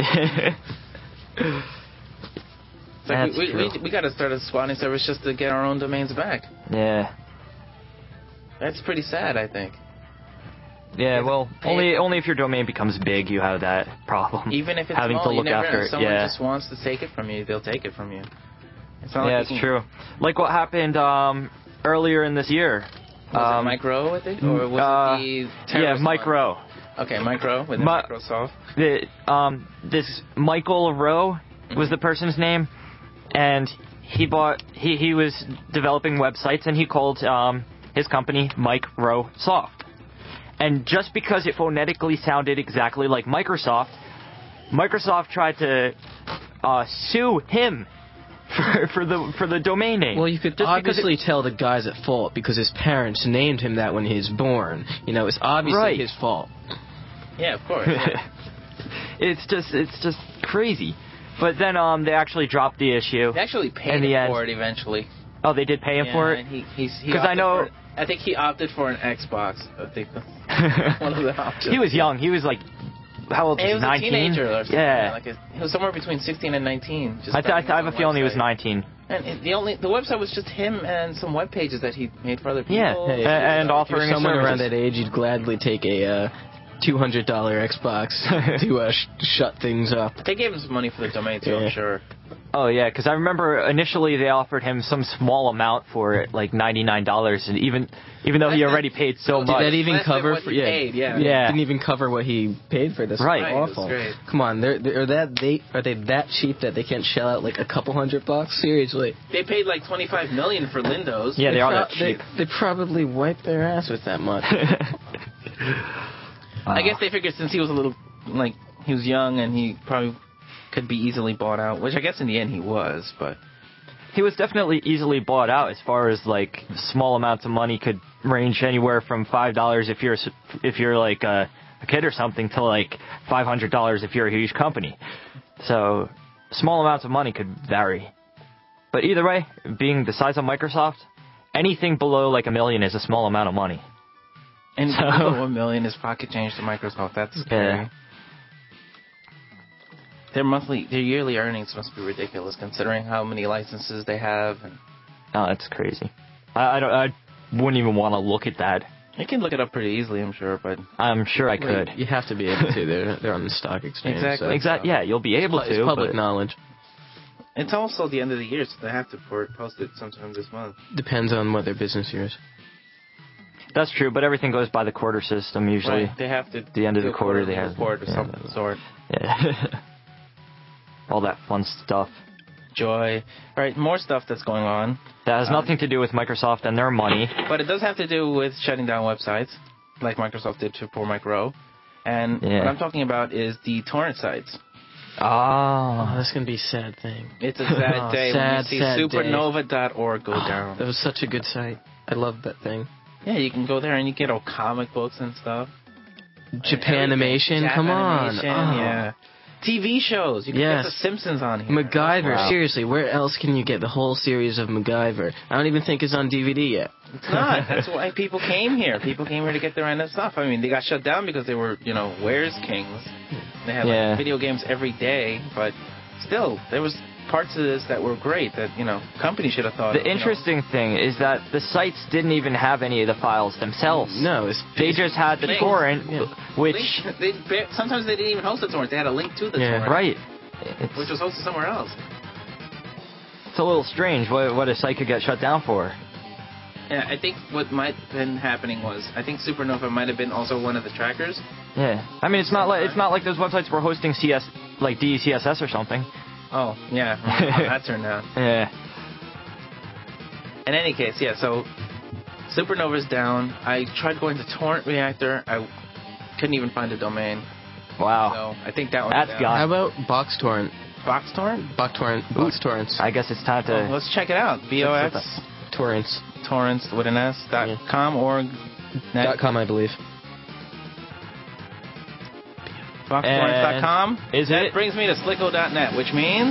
It's like That's we, true. we, we got to start a squatting service just to get our own domains back. Yeah. That's pretty sad, I think. Yeah, well, Pay- only only if your domain becomes big, you have that problem. Even if it's having small, to you look never after know. it. If someone Yeah. just wants to take it from you, they'll take it from you. It's not Yeah, like it's you can- true. Like what happened um, earlier in this year. Was um, it Mike Rowe, I think? Or was uh, it the Yeah, terrorist Mike one? Rowe. Okay, Mike Rowe with Mi- Microsoft. The, um, this Michael Rowe was the person's name, and he bought he he was developing websites, and he called um, his company Mike Rowe Soft. And just because it phonetically sounded exactly like Microsoft, Microsoft tried to uh, sue him for, for the for the domain name. Well, you could Just because obviously tell the guy's at fault because his parents named him that when he was born. You know, it's obviously Right. his fault. Yeah, of course. Yeah. it's just it's just crazy. But then um they actually dropped the issue. They actually paid In the him end. for it eventually. Oh, they did pay him yeah, for and it? he, he's, he 'Cause I opted know- For, I think he opted for an Xbox. I think that's one of the options. He was young. He was like, how old was He he? was a nineteen? teenager or something. Yeah. Like a, he was somewhere between sixteen and nineteen. Just I, th- I, th- I have a starting feeling he his was own website. nineteen. And it, the only the website was just him and some web pages that he made for other people. Yeah, Hey, A- and if you're offering someone services. around that age, you'd gladly take a uh, two hundred dollars Xbox to uh, sh- shut things up. They gave him some money for the domain too, Yeah. I'm sure. Oh, yeah, because I remember initially they offered him some small amount for it, like ninety-nine dollars, and even even though he Less already than- paid so Did much. Did that even Less than cover what for he yeah, paid, yeah. Yeah. Didn't even cover what he paid for this. Right. Right, it was Awful. great. Come on, they're, they're that they are they that cheap that they can't shell out like a couple hundred bucks? Seriously. They paid like twenty-five million dollars for Lindos. Yeah, they are pro- that cheap. They, they probably wiped their ass with that much. I guess they figured since he was a little, like, he was young and he probably could be easily bought out, which I guess in the end he was, but... He was definitely easily bought out as far as, like, small amounts of money could range anywhere from five dollars if you're, s- if you're like, a, a kid or something to, like, five hundred dollars if you're a huge company. So, small amounts of money could vary. But either way, being the size of Microsoft, anything below, like, a million is a small amount of money. And So- below a million is pocket change to Microsoft. That's scary. Yeah. Their monthly, their yearly earnings must be ridiculous considering how many licenses they have. And Oh, that's crazy. I, I don't. I wouldn't even want to look at that. you can look it up pretty easily, I'm sure, but I'm sure I could. You have to be able to. They're they're on the stock exchange. Exactly. So Exactly. Yeah, you'll be able it's, to. it's public but knowledge. it's also the end of the year, so they have to pour- post it sometime this month. Depends on what their business year is. That's true, but everything goes by the quarter system usually. Right. They have to The end of do the a quarter, they quarterly have- report or yeah. something of the sort. Yeah. All that fun stuff. Joy. Right, more stuff that's going on. That has Um, nothing to do with Microsoft and their money. But it does have to do with shutting down websites, like Microsoft did to Poor Micro. And Yeah. what I'm talking about is the torrent sites. Oh, Ah. that's gonna be a sad thing. It's a sad Oh, day sad, when you see sad day. supernova dot org go That down. was such a good site. I loved that thing. Yeah, you can go there and you get all comic books and stuff. Japanimation, Everything. come on. Japanimation, Oh. yeah. T V shows. You can Yes. get The Simpsons on here. MacGyver, Wow. seriously, where else can you get the whole series of MacGyver? I don't even think it's on D V D yet. It's not. That's why people came here. People came here to get their end of stuff. I mean, they got shut down because they were, you know, Where's Kings. They had Yeah. like video games every day, but still, there was parts of this that were great that, you know, companies should have thought The of, you know. interesting thing is that the sites didn't even have any of the files themselves. No, it's They just had the Links. torrent, Yeah. which... They, they, sometimes they didn't even host the torrent. They had a link to the Yeah. torrent, Right. which It's, was hosted somewhere else. it's a little strange what, what a site could get shut down for. Yeah, I think what might have been happening was, I think Supernova might have been also one of the trackers. Yeah. I mean, it's not like it's not like those websites were hosting C S, like D E C S S or something. Oh, yeah. How that turned out. Yeah. In any case, yeah, so Supernova's down. I tried going to Torrent Reactor. I couldn't even find a domain. Wow. So I think that one's That's down. gone. How about Box Torrent? Box Torrent? Box Torrent. Box Torrents. I guess it's time to. Oh, let's check it out. B O X Torrents. Torrents with an S dot Yeah. com org net. Dot com, I believe. box torrents dot com. Is That it? brings me to slicko dot net, which means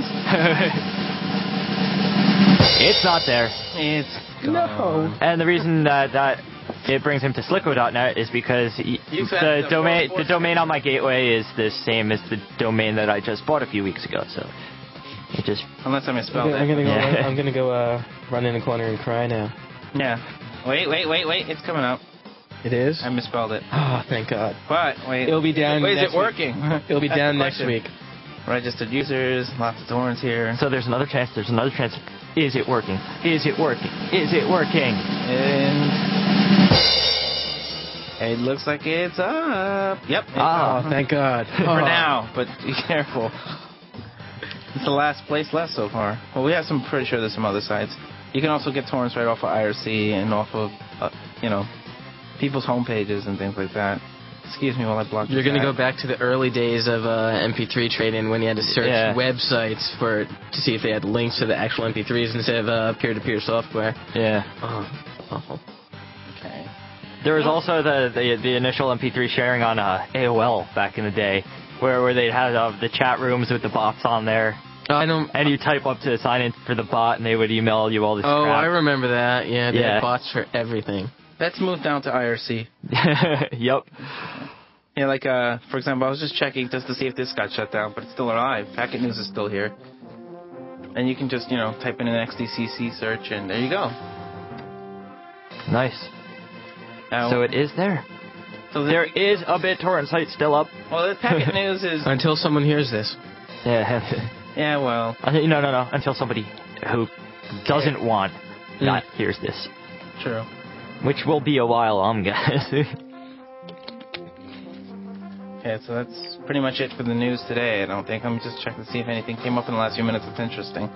It's not there. it's gone. No. And the reason that, that it brings him to slicko dot net is because y- You found the the domain four- the domain on my gateway is the same as the domain that I just bought a few weeks ago. So it just Unless I misspelled I'm gonna it. go. Yeah. I'm gonna go uh, run in a corner and cry now. Yeah. Wait, wait, wait, wait. It's coming up. It is. I misspelled it. Oh, thank God. But wait. It'll be down Wait, is next it working? It'll be That's down the next question. week. Registered users, lots of torrents here. so there's another chance. There's another chance. Is it working? Is it working? Is it working? And it looks like it's up. Yep. It's Ah. up. Oh, thank God. For now, but be careful. It's the last place left so far. Well, we have some. Pretty sure there's some other sites. You can also get torrents right off of I R C and off of, uh, you know, people's homepages and things like that. Excuse me while I block. You're this gonna go out. back to the early days of uh, M P three trading when you had to search Yeah. websites for to see if they had links to the actual M P threes instead of uh, peer-to-peer software. Yeah. Oh, awful. Okay. There was also the, the the initial M P three sharing on uh, A O L back in the day, where where they had uh, the chat rooms with the bots on there. I don't. And you type up to sign in for the bot, and they would email you all this Oh, crap. I remember that. Yeah, they Yeah. had bots for everything. Let's move down to I R C. Yep. Yeah, like, uh, for example, I was just checking just to see if this got shut down, but it's still alive. Packet News is still here. And you can just, you know, type in an X D C C search, and there you go. Nice. Now, So it is there. so the, There is a BitTorrent site still up. well, the Packet News is... Until someone hears this. Yeah. Yeah, well, No, no, no. Until somebody who doesn't want not hears this. true. Which will be a while, I'm guessing. Okay, so that's pretty much it for the news today, I don't think. I'm just checking to see if anything came up in the last few minutes that's interesting.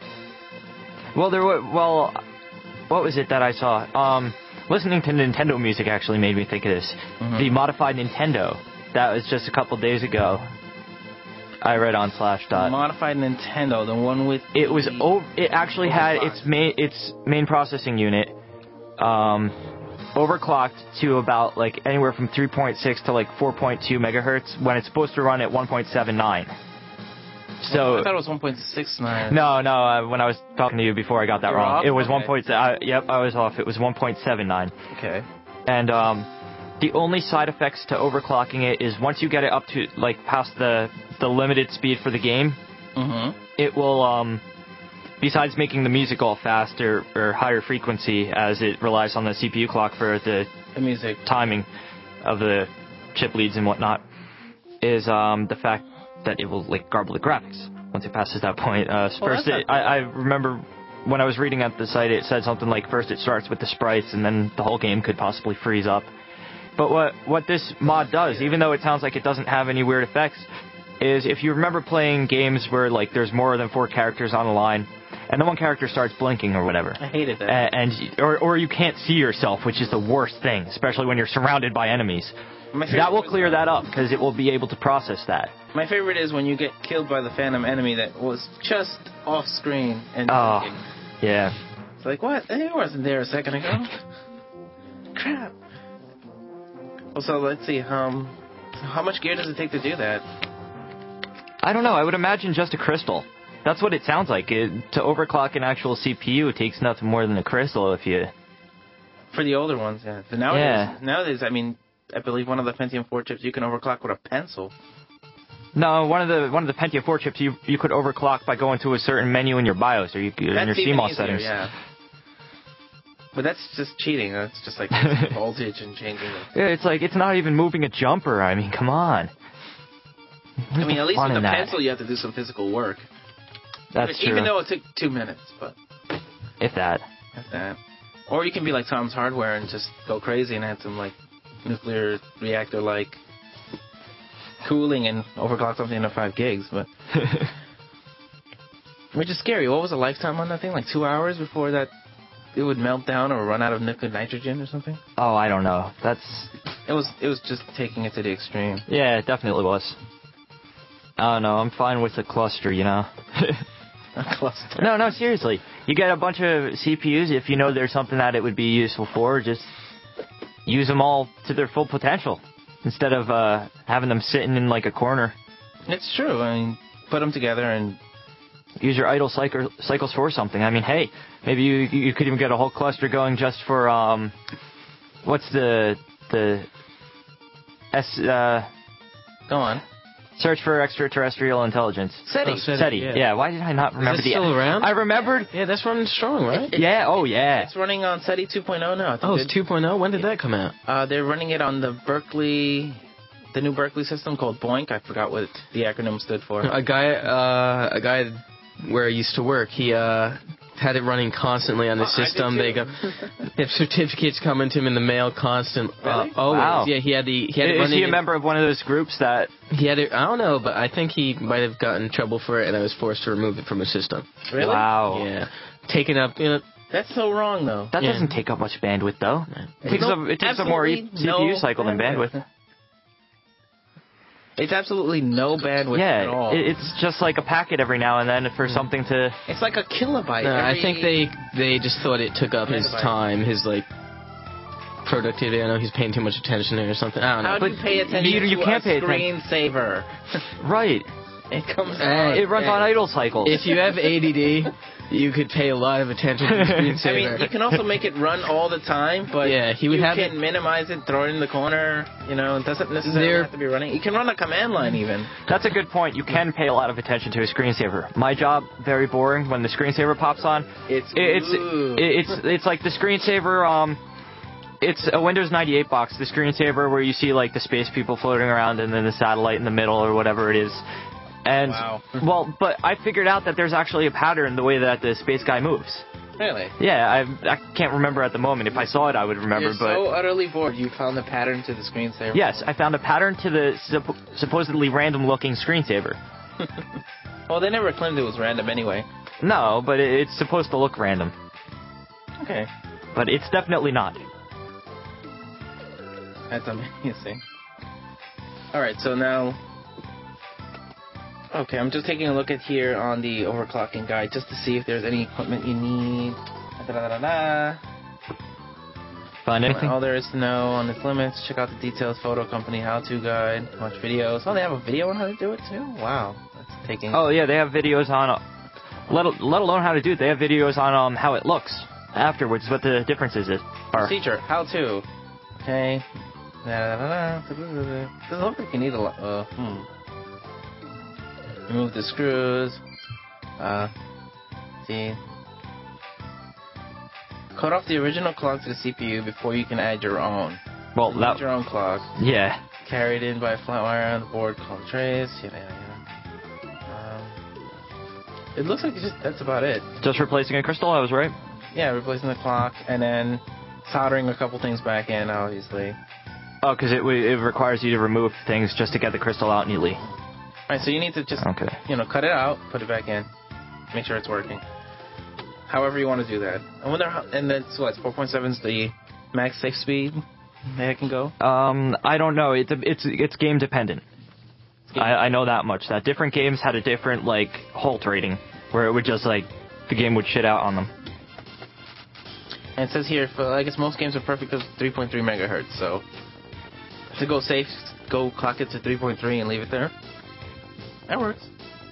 Well, there were... Well, what was it that I saw? Um, listening to Nintendo music actually made me think of this. Mhm. The modified Nintendo. That was just a couple days ago. I read on Slashdot. Modified Nintendo, the one with... It was the- o- It actually had its main its main processing unit um, overclocked to about like anywhere from three point six to like four point two megahertz when it's supposed to run at one point seven nine. So I thought it was one point six nine. no, no. Uh, when I was talking to you before, I got that You were wrong. off? It was Okay. one point. Uh, yep, I was off. It was one point seven nine. Okay. And um, the only side effects to overclocking it is once you get it up to like past the the limited speed for the game, Mm-hmm. it will um, besides making the music all faster or higher frequency as it relies on the C P U clock for the The music. timing of the chip leads and whatnot, is um, the fact that it will like garble the graphics once it passes that point. Uh, Well, first, that's it, I, I remember when I was reading at the site, it said something like first it starts with the sprites and then the whole game could possibly freeze up. But what what this mod does, even though it sounds like it doesn't have any weird effects, is if you remember playing games where like there's more than four characters on the line, and the one character starts blinking or whatever, I hated that. a- and or or you can't see yourself, which is the worst thing, especially when you're surrounded by enemies. My favorite That will was, clear uh, that up because it will be able to process that. My favorite is when you get killed by the phantom enemy that was just off screen and Oh, blinking. yeah. It's like, what? He wasn't there a second ago. Crap. Well, so let's see. Um, how much gear does it take to do that? I don't know. I would imagine just a crystal. That's what it sounds like. It, to overclock an actual C P U, it takes nothing more than a crystal if you... For the older ones, yeah. So nowadays, Yeah. nowadays, I mean, I believe one of the Pentium four chips you can overclock with a pencil. No, one of the one of the Pentium four chips you you could overclock by going to a certain menu in your BIOS or you, in That's your even C MOS easier, settings. yeah. But that's just cheating. That's just like voltage and changing it. Yeah, it's like it's not even moving a jumper. I mean, come on. I mean, at least fun with in the that? pencil, you have to do some physical work. That's true. Even though it took two minutes, but If that. that's that. Or you can be like Tom's Hardware and just go crazy and add some like nuclear reactor like cooling and overclock something to five gigs, but which is scary. What was the lifetime on that thing? Like two hours before that it would melt down or run out of liquid nitrogen or something? Oh, I don't know. That's It was it was just taking it to the extreme. yeah, it definitely was. I don't know. I'm fine with the cluster, you know. A cluster. No, no, seriously. You get a bunch of C P Us. If you know there's something that it would be useful for, just use them all to their full potential instead of uh, having them sitting in like a corner. It's true. I mean, put them together and Use your idle cycle, cycles for something. I mean, hey, maybe you you could even get a whole cluster going just for um, what's the the S uh, go on. search for extraterrestrial intelligence. SETI. Oh, SETI, SETI. yeah. Yeah. Why did I not remember it the? still around? I remembered. Yeah, that's running strong, right? Yeah. Oh, yeah. It's running on SETI two point oh now. I think Oh, it's they're- two point oh? When did that come out? Uh, they're running it on the Berkeley, the new Berkeley system called BOINC. I forgot what the acronym stood for. A guy, uh, a guy where I used to work, he, uh, had it running constantly on the Oh, I did system. They too. go, if certificates coming to him in the mail constant. Really? Uh, always. Wow. Yeah, he had the, he had it Is running. he a in- member of one of those groups that? He had it, I don't know, but I think he might have gotten in trouble for it, and I was forced to remove it from his system. Really? Wow. Yeah. Taking up, you know, That's so wrong, though. That Yeah. doesn't take up much bandwidth, though. It takes, No, a, it takes a more absolutely C P U no cycle than bandwidth. bandwidth. It's absolutely no bandwidth at all. Yeah, it, it's just like a packet every now and then for something to. It's like a kilobyte. no, I every- think they they just thought it took up his Megabyte. time, his like productivity. I know he's paying too much attention there or something. I don't know. How do you But pay attention you- you to can't a pay attention. screensaver? Right. It comes Uh, on. It runs on idle cycles. If you have A D D, you could pay a lot of attention to the screensaver. I mean, you can also make it run all the time, but Yeah, he would you have can it- minimize it, throw it in the corner. You know, it doesn't necessarily There- have to be running. You can run a command line even. That's a good point. You can pay a lot of attention to a screensaver. My job, very boring. When the screensaver pops on, It's it- it's ooh. it- it's it's like the screensaver. Um, it's a Windows ninety-eight box. The screensaver where you see like the space people floating around and then the satellite in the middle or whatever it is. And Wow. well, but I figured out that there's actually a pattern the way that the space guy moves. Really. Yeah, I I can't remember at the moment. If I saw it, I would remember. You're but so utterly bored. You found the pattern to the screensaver. yes, I found a pattern to the suppo- supposedly random-looking screensaver. Well, they never claimed it was random anyway. No, but it, it's supposed to look random. Okay. But it's definitely not. That's amazing. Alright, so now... Okay, I'm just taking a look at here on the overclocking guide just to see if there's any equipment you need. Da-da-da-da-da. Find anything? All there is to know on its limits. Check out the details photo company how-to guide. Watch videos. Oh, they have a video on how to do it too? Wow. That's taking... Oh yeah, they have videos on. Uh, let let alone how to do it. They have videos on um how it looks afterwards. What the differences is. Are. Procedure. How to. Okay. Da-da-da-da. Doesn't look like you need a lot. Uh, hmm. Remove the screws. Uh, see. Cut off the original clock to the C P U before you can add your own. Well, Add that your own clock. yeah. Carried in by a flat wire on the board called trace. Yada yada yada. Um, it looks like it's just that's about it. Just replacing a crystal. I was right. Yeah, replacing the clock and then soldering a couple things back in, obviously. Oh, because it w- it requires you to remove things just to get the crystal out neatly. Alright, so you need to just, Okay. you know, cut it out, put it back in, make sure it's working. However you want to do that. I wonder how, and that's what, four point seven is the max safe speed that it can go? Um, I don't know. It's a, it's it's game dependent. I, I know that much. That different games had a different like Holt rating, where it would just like the game would shit out on them. And it says here, for, I guess most games are perfect because three point three megahertz, so to go safe, go clock it to three point three and leave it there. That works.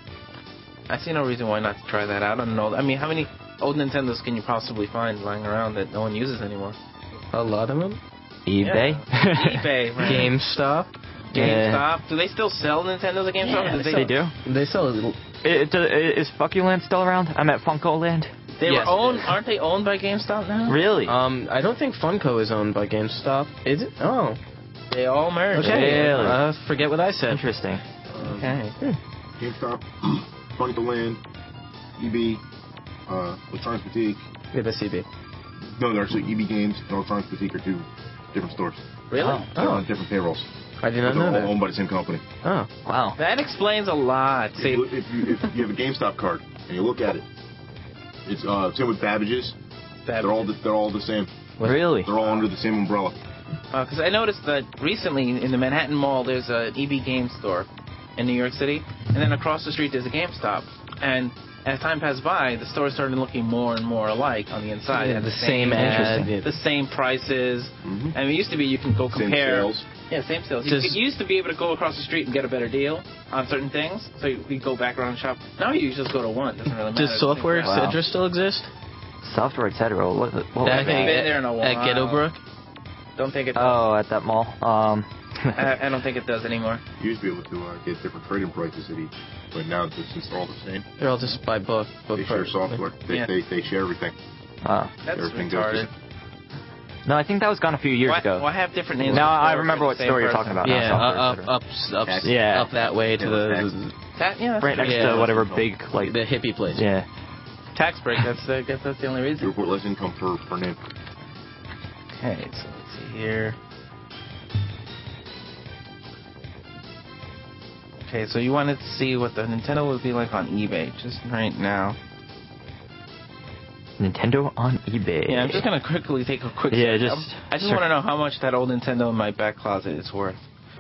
I see no reason why not to try that out. I don't know. I mean, how many old Nintendos can you possibly find lying around that no one uses anymore? A lot of them. eBay. Yeah. eBay, right. GameStop. GameStop. Do they still sell Nintendos at GameStop? Yeah, Or they, do. They sell a little. It, it, is Fuck You Land still around? I'm at Funko Land. They Yes, were owned. it is. Aren't they owned by GameStop now? Really? Um, I don't think Funko is owned by GameStop. Is it? Oh. They all merged. Okay. Really? Uh, forget what I said. Interesting. Um, Okay. GameStop, Funkoland, E B, uh, Electronics Boutique. Yeah, the C B. No, they're actually E B Games and Electronics Boutique are two different stores. Really? Oh. They're Oh. on different payrolls. I did But not they're know all that. owned by the same company. Oh. Wow. That explains a lot. If See, you, if, you, if you have a GameStop card and you look at it, it's uh, same with Babbage's. They're all the, they're all the same. Really? Uh, They're all under the same umbrella. because I noticed that recently in the Manhattan Mall there's an E B Games store in New York City, and then across the street there's a GameStop. And as time passed by, the stores started looking more and more alike on the inside. Yeah, They had the same ad. Yeah. the same prices. Mm-hmm. I mean, it used to be you can go Same compare. sales. Yeah, same sales. You, Does- could- you used to be able to go across the street and get a better deal on certain things, so you could go back around and shop. Now you just go to one. Doesn't really matter. Does Software et Wow. cetera still exist? Software, et cetera. What, what was That haven't that? been there in a while. At Gettobrook? Don't think it does. Oh, at that mall. Um. I, I don't think it does anymore. You used to be able to uh, get different trading prices at each, but now it's just all the same. They're all just by book. book They share price. software. They, Yeah. they, they share everything. uh, That's Everything goes retarded. to- no, I think that was gone a few years Why, ago. why have different names? No, for I stores remember for what the same store you're person? talking about. Yeah, Not uh, software, up, et up, up, Tax. Yeah. up that way to Yeah, the Ta- yeah, that's cetera. Right next Yeah. to whatever big, like, the hippie place. yeah. tax break. That's uh, I guess that's the only You reason. report less income per, per name. Okay, so let's see here. Okay, so you wanted to see what the Nintendo would be like on eBay just right now. Nintendo on eBay. Yeah, I'm just gonna quickly take a quick. Yeah, search. just- I'm- I just sure. want to know how much that old Nintendo in my back closet is worth.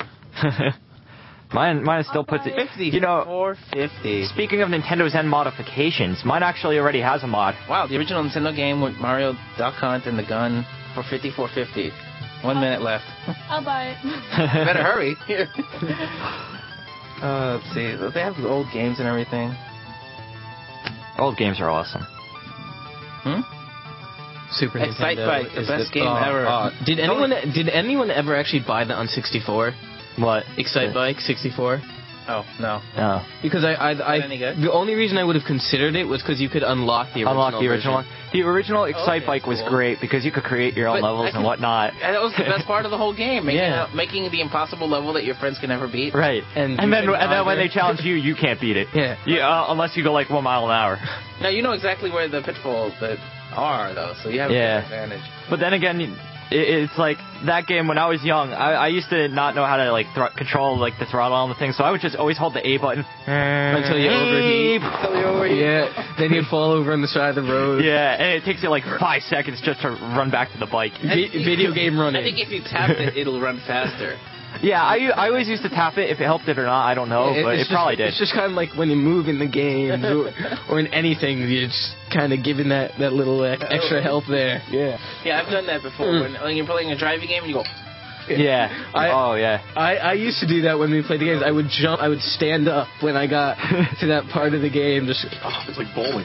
mine, mine still puts it. Fifty. You know, four fifty. speaking of Nintendo's end modifications, mine actually already has a mod. Wow, the original Nintendo game with Mario Duck Hunt and the gun for fifty-four fifty. One minute left. I'll buy it. Better hurry. Uh, let's see. They have old games and everything. Old games are awesome. Hmm? Super Excite Nintendo Bike, the is best game ever. Uh, did anyone did anyone ever actually buy that on sixty-four? What? Excite Bike sixty-four? Oh, no. Oh. Because I, I, I any good? the only reason I would have considered it was because you could unlock the original Unlock the original version. one. The original Excite Okay, Bike was cool. great because you could create your own But levels I and can- whatnot. And that was the best part of the whole game. Making, Yeah. out, making the impossible level that your friends can never beat. Right. And And, you then can and then when either- they challenge you, you can't beat it. Yeah. You, uh, unless you go like one mile an hour. Now, you know exactly where the pitfalls that are, though, so you have Yeah. an advantage. But then again, it, it's like that game when I was young. I, I used to not know how to like thr- control like the throttle on the thing, so I would just always hold the A button Until you overheat. Until you overheat. Yeah. Then you fall over on the side of the road. Yeah, and it takes you like five seconds just to run back to the bike. Vi- video game running. I think if you tap it, it'll run faster. Yeah, I, I always used to tap it. If it helped it or not, I don't know, It- but it's it just- probably did. It's just kind of like when you move in the games or, or in anything, you're just kind of giving that, that little ex- extra help there. Yeah. Yeah, I've done that before. When, when you're playing a driving game and you go, Yeah. I- oh yeah. I, I used to do that when we played the games. I would jump, I would stand up when I got to that part of the game. Just Oh, it's like bowling.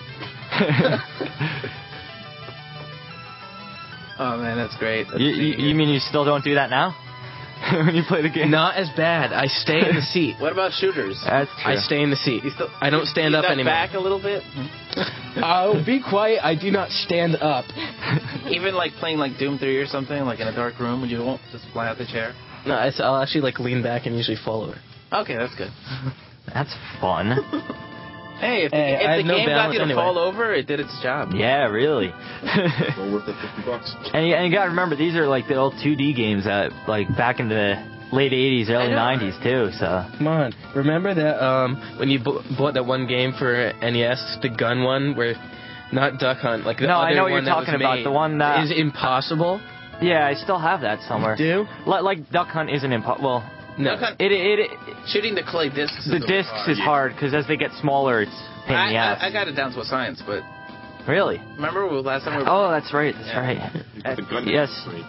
oh man, that's great. That's you, you, you mean you still don't do that now? When you play the game? not as bad. I stay in the seat. What about shooters? That's true. I stay in the seat. You still, I don't stand you up step anymore. back a little bit? Oh, be quiet. I do not stand up. Even like playing like Doom three or something, like in a dark room, and you won't just fly out the chair? No, I, I'll actually like lean back and usually fall over. Okay, that's good. That's fun. Hey, if, Hey, the, if I the have no game got balance you to anyway. fall over, it did its job. Yeah, really. Well worth the fifty bucks. And you, and you gotta remember, these are like the old two D games that, like, back in the late eighties, early know, nineties, too, so. Come on. Remember that um when you b- bought that one game for N E S, the gun one, where not Duck Hunt, like the No, other I know what one you're that was talking about, made the one that- is impossible. Yeah, I still have that somewhere. Do? Li- like, Duck Hunt isn't impo- well, No. Duck Hunt- it, it, it, Shooting the clay discs. the is a discs hard. is hard, because as they get smaller, it's a pain in I, the ass. I, I got it down to a science, but Really? remember we- last time we were Oh, that's right, that's Yeah. right. You put the gun down, Yes. right?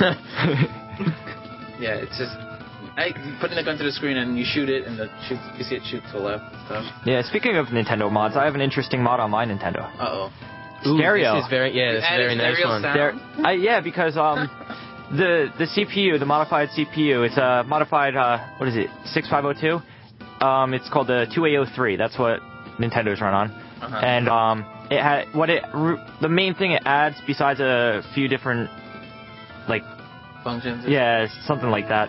Yeah, it's just I putting the gun to the screen and you shoot it and the shoot, you see it shoot to the left and stuff. Yeah, speaking of Nintendo mods, I have an interesting mod on my Nintendo. Uh oh. Ooh, Stereo. This is very yeah, this is a Added very nice stereo one. sound. There, I, yeah, because um, the the C P U, the modified C P U, it's a modified uh, what is it, six five oh two? Um, it's called the two A oh three. That's what Nintendo's run on. Uh-huh. And um, it had what it the main thing it adds besides a few different like Functions. yeah something like that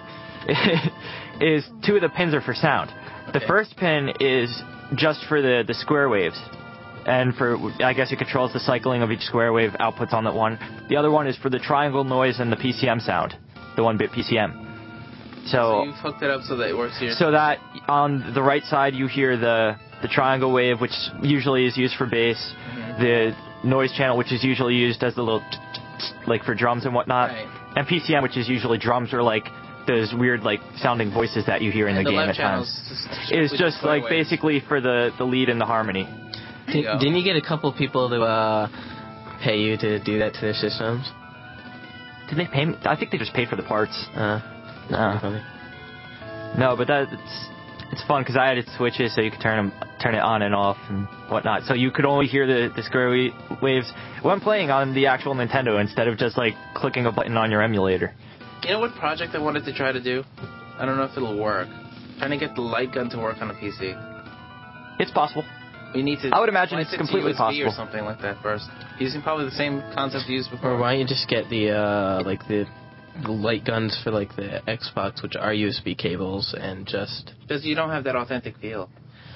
is two of the pins are for sound. The Okay. first pin is just for the the square waves. And for, I guess it controls the cycling of each square wave outputs on that one. The other one is for the triangle noise and the P C M sound, the one-bit P C M. So So, you've hooked it up so that it works here. so that on the right side you hear the the triangle wave, which usually is used for bass, Mhm. the noise channel, which is usually used as the little t- t- t- like for drums and whatnot, Right. and P C M, which is usually drums or like those weird like sounding voices that you hear in and the, the game left at channel times. is just, Is with just square like waves. basically for the the lead and the harmony. There you go. Didn't you get a couple people to uh, pay you to do that to their systems? Did they pay me? I think they just paid for the parts. Uh, No. funny. No, but that, it's it's fun because I added switches so you could turn them, turn it on and off and whatnot. So you could only hear the, the square wa- waves when playing on the actual Nintendo instead of just like clicking a button on your emulator. You know what project I wanted to try to do? I don't know if it'll work. Trying to get the light gun to work on a P C. It's possible. We need to. I would imagine it's license completely U S B possible. or something like that first. Using probably the same concept used before. Or why don't you just get the uh, like the, the light guns for like the Xbox, which are U S B cables, and just Because you don't have that authentic feel.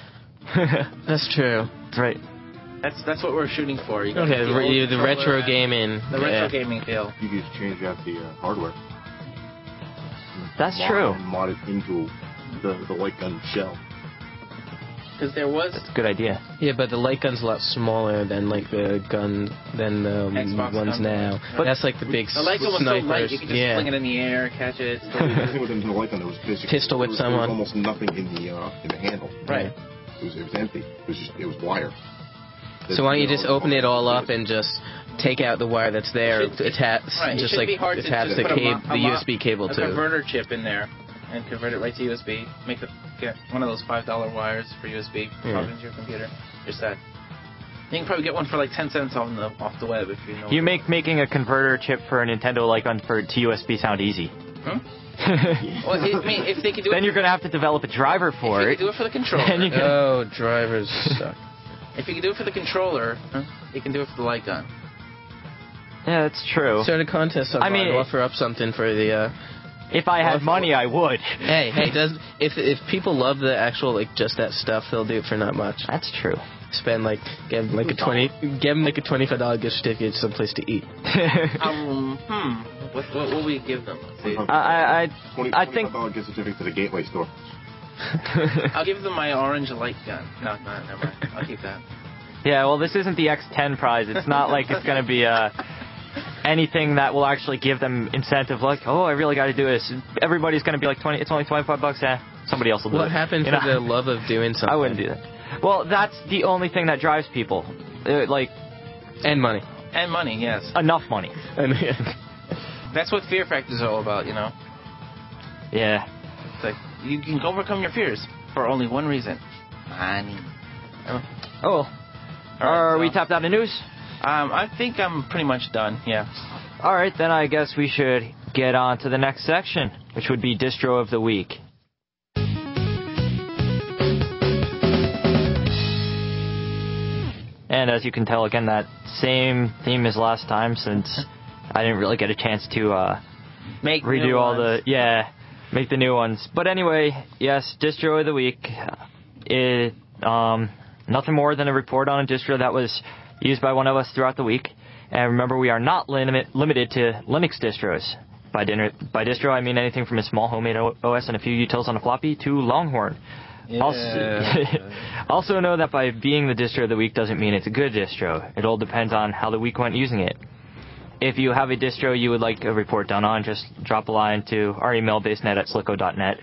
that's true. That's right. That's that's what we're shooting for. You Okay, the, re- the retro gaming. The retro yeah. gaming feel. You can just change out the uh, hardware. That's mod, true. Mod it into the, the light gun shell. Because there was That's a good idea. Yeah, but the light gun's a lot smaller than like the gun than the um, Xbox ones gun. now. But But that's like the big the light gun was so snipers. light you could just yeah. fling it in the air, catch it. The thing with the light gun, there was basically Pistol whip there was, there was someone. almost nothing in the uh, in the handle. Right. It was it was empty. It was just it was wire. So why don't you just know, open it all up and just take out the wire that's there, It should- attach, Right, it just shouldn't like be hard to attach just the put a cable, mo- a the mo- U S B cable a to. converter chip in there, and convert it right to U S B. Make a, get one of those five dollar wires for U S B, Yeah. plug it into your computer. You're set. You can probably get one for like ten cents off the off the web if you know. You make making a converter chip for a Nintendo like on for to U S B sound easy. Hmm? Well, I mean, if they could do then it, you're gonna have to develop a driver for if you it. could do it for the controller. Then you can- Oh, drivers suck. If you can do it for the controller, huh, you can do it for the light gun. Yeah, that's true. Start a contest. I mean, I'll offer up something for the. Uh, If I had Well, money, I would. hey, hey, does if if people love the actual like just that stuff, they'll do it for not much. That's true. Spend like give them like a twenty, give them like a twenty-five dollar gift certificate to someplace to eat. Um, hmm. What, what will we give them? Let's see. I I twenty, I think. twenty-five dollars gift certificate to the Gateway store. I'll give them my orange light gun. No, no, never mind. I'll keep that. Yeah, well, this isn't the X ten prize. It's not like it's going to be uh, anything that will actually give them incentive. Like, oh, I really got to do this. Everybody's going to be like, twenty. It's only twenty-five bucks. Yeah, somebody else will do it. What happened You for know? the love of doing something? I wouldn't do that. Well, that's the only thing that drives people. Uh, like, And money. And money, yes. enough money. And, That's what Fear Factor is all about, you know. Yeah. It's like you can overcome your fears for only one reason: money. Oh, well. All right, Are so- we tapped out of news? Um, I think I'm pretty much done. Yeah. All right, then I guess we should get on to the next section, which would be Distro of the Week. And as you can tell, again, that same theme as last time, since I didn't really get a chance to uh, Make redo new all ones. the... Yeah, make the new ones. But anyway, yes, Distro of the Week. It, um, nothing more than a report on a distro that was used by one of us throughout the week. And remember, we are not limit, limited to Linux distros. By, dinner, by distro, I mean anything from a small homemade O S and a few utils on a floppy to Longhorn. Yeah. Also, also know that by being the distro of the week doesn't mean it's a good distro. It all depends on how the week went using it. If you have a distro you would like a report done on, just drop a line to our email, basenet at slicko dot net.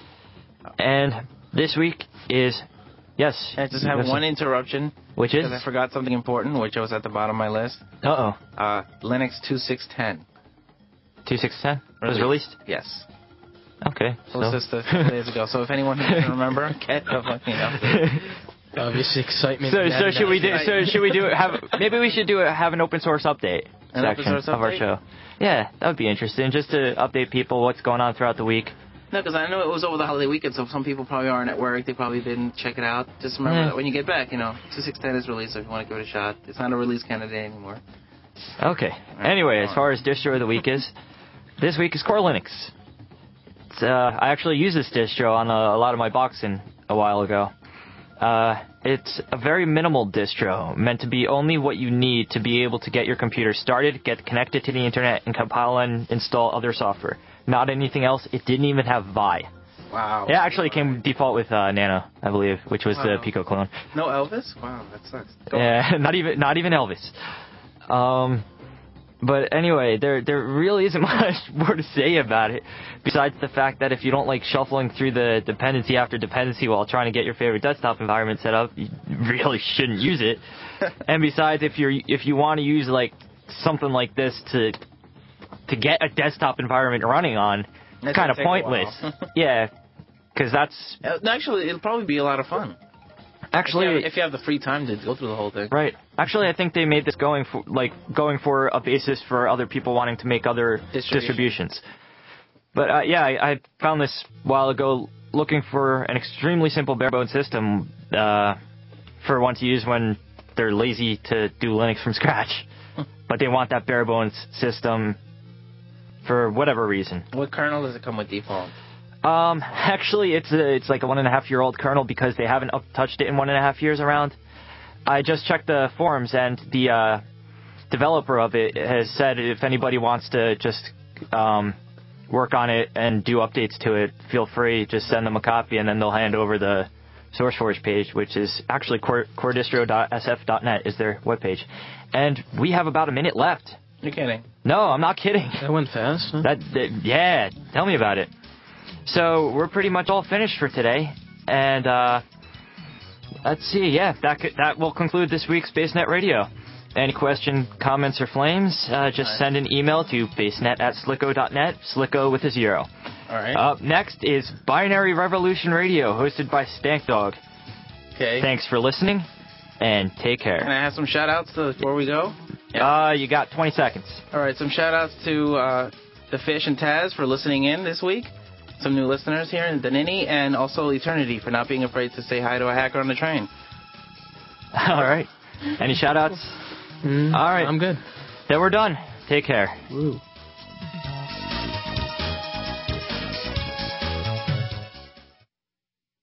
And this week is, yes. I just have one interruption. Which is? Because I forgot something important, which was at the bottom of my list. Uh-oh. Uh, Linux twenty-six ten. twenty-six ten was released? Yes. Okay. It So. was just a few days ago. So if anyone doesn't remember, get the fucking up. obvious excitement. So, so That- should we do? that's So right. should we do? Have maybe we should do it. Have an open source update An open section source of our update? show. Yeah, that would be interesting, just to update people what's going on throughout the week. No, because I know it was over the holiday weekend, so some people probably aren't at work. They probably didn't check it out. Just remember Yeah. that when you get back, you know, twenty-six ten is released, so if you want to give it a shot. It's not a release candidate anymore. Okay. Anyway, as far as distro of the week is, this week is Core Linux. It's, uh, I actually used this distro on a, a lot of my boxing a while ago. Uh, it's a very minimal distro, meant to be only what you need to be able to get your computer started, get connected to the internet, and compile and install other software. Not anything else. It didn't even have Vi. Wow. It actually came default with uh, Nano, I believe, which was Wow. the Pico clone. No Elvis? Wow, that sucks. Go on. Yeah, not even not even Elvis. Um, but anyway, there there really isn't much more to say about it, besides the fact that if you don't like shuffling through the dependency after dependency while trying to get your favorite desktop environment set up, you really shouldn't use it. And besides, if you're if you want to use like something like this to to get a desktop environment running on, That's kind of gonna take a pointless. while. Yeah, because that's Uh, Actually, it'll probably be a lot of fun. actually if you, have, if you have the free time to go through the whole thing. right. Actually, I think they made this going for like going for a basis for other people wanting to make other Distribution. distributions. But uh, yeah, I, I found this a while ago, looking for an extremely simple bare bones system uh, for one to use when they're lazy to do Linux from scratch, but they want that bare bones system for whatever reason. What kernel does it come with default? Um, actually, it's a, it's like a one and a half year old kernel because they haven't up touched it in one and a half years around. I just checked the forums, and the uh, developer of it has said if anybody wants to just um, work on it and do updates to it, feel free. Just send them a copy, and then they'll hand over the SourceForge page, which is actually core, core distro dot s f dot net is their webpage. And we have about a minute left. You're kidding. No, I'm not kidding. That went fast. Huh? That, that yeah, tell me about it. So we're pretty much all finished for today, and uh, let's see. Yeah, that could, that will conclude this week's BaseNet Radio. Any question, comments, or flames? Uh, just send an email to basenet at slicko dot net. Slicko with a zero. All right. Up next is Binary Revolution Radio, hosted by Stank Dog. Okay. Thanks for listening, and take care. Can I have some shout-outs to, before we go? Yeah. Uh, you got twenty seconds. All right, some shout-outs to uh, the Fish and Taz for listening in this week. Some new listeners here in Danini, and also Eternity for not being afraid to say hi to a hacker on the train. All right. Any shout-outs? Mm, All right. I'm good. Then we're done. Take care. Woo.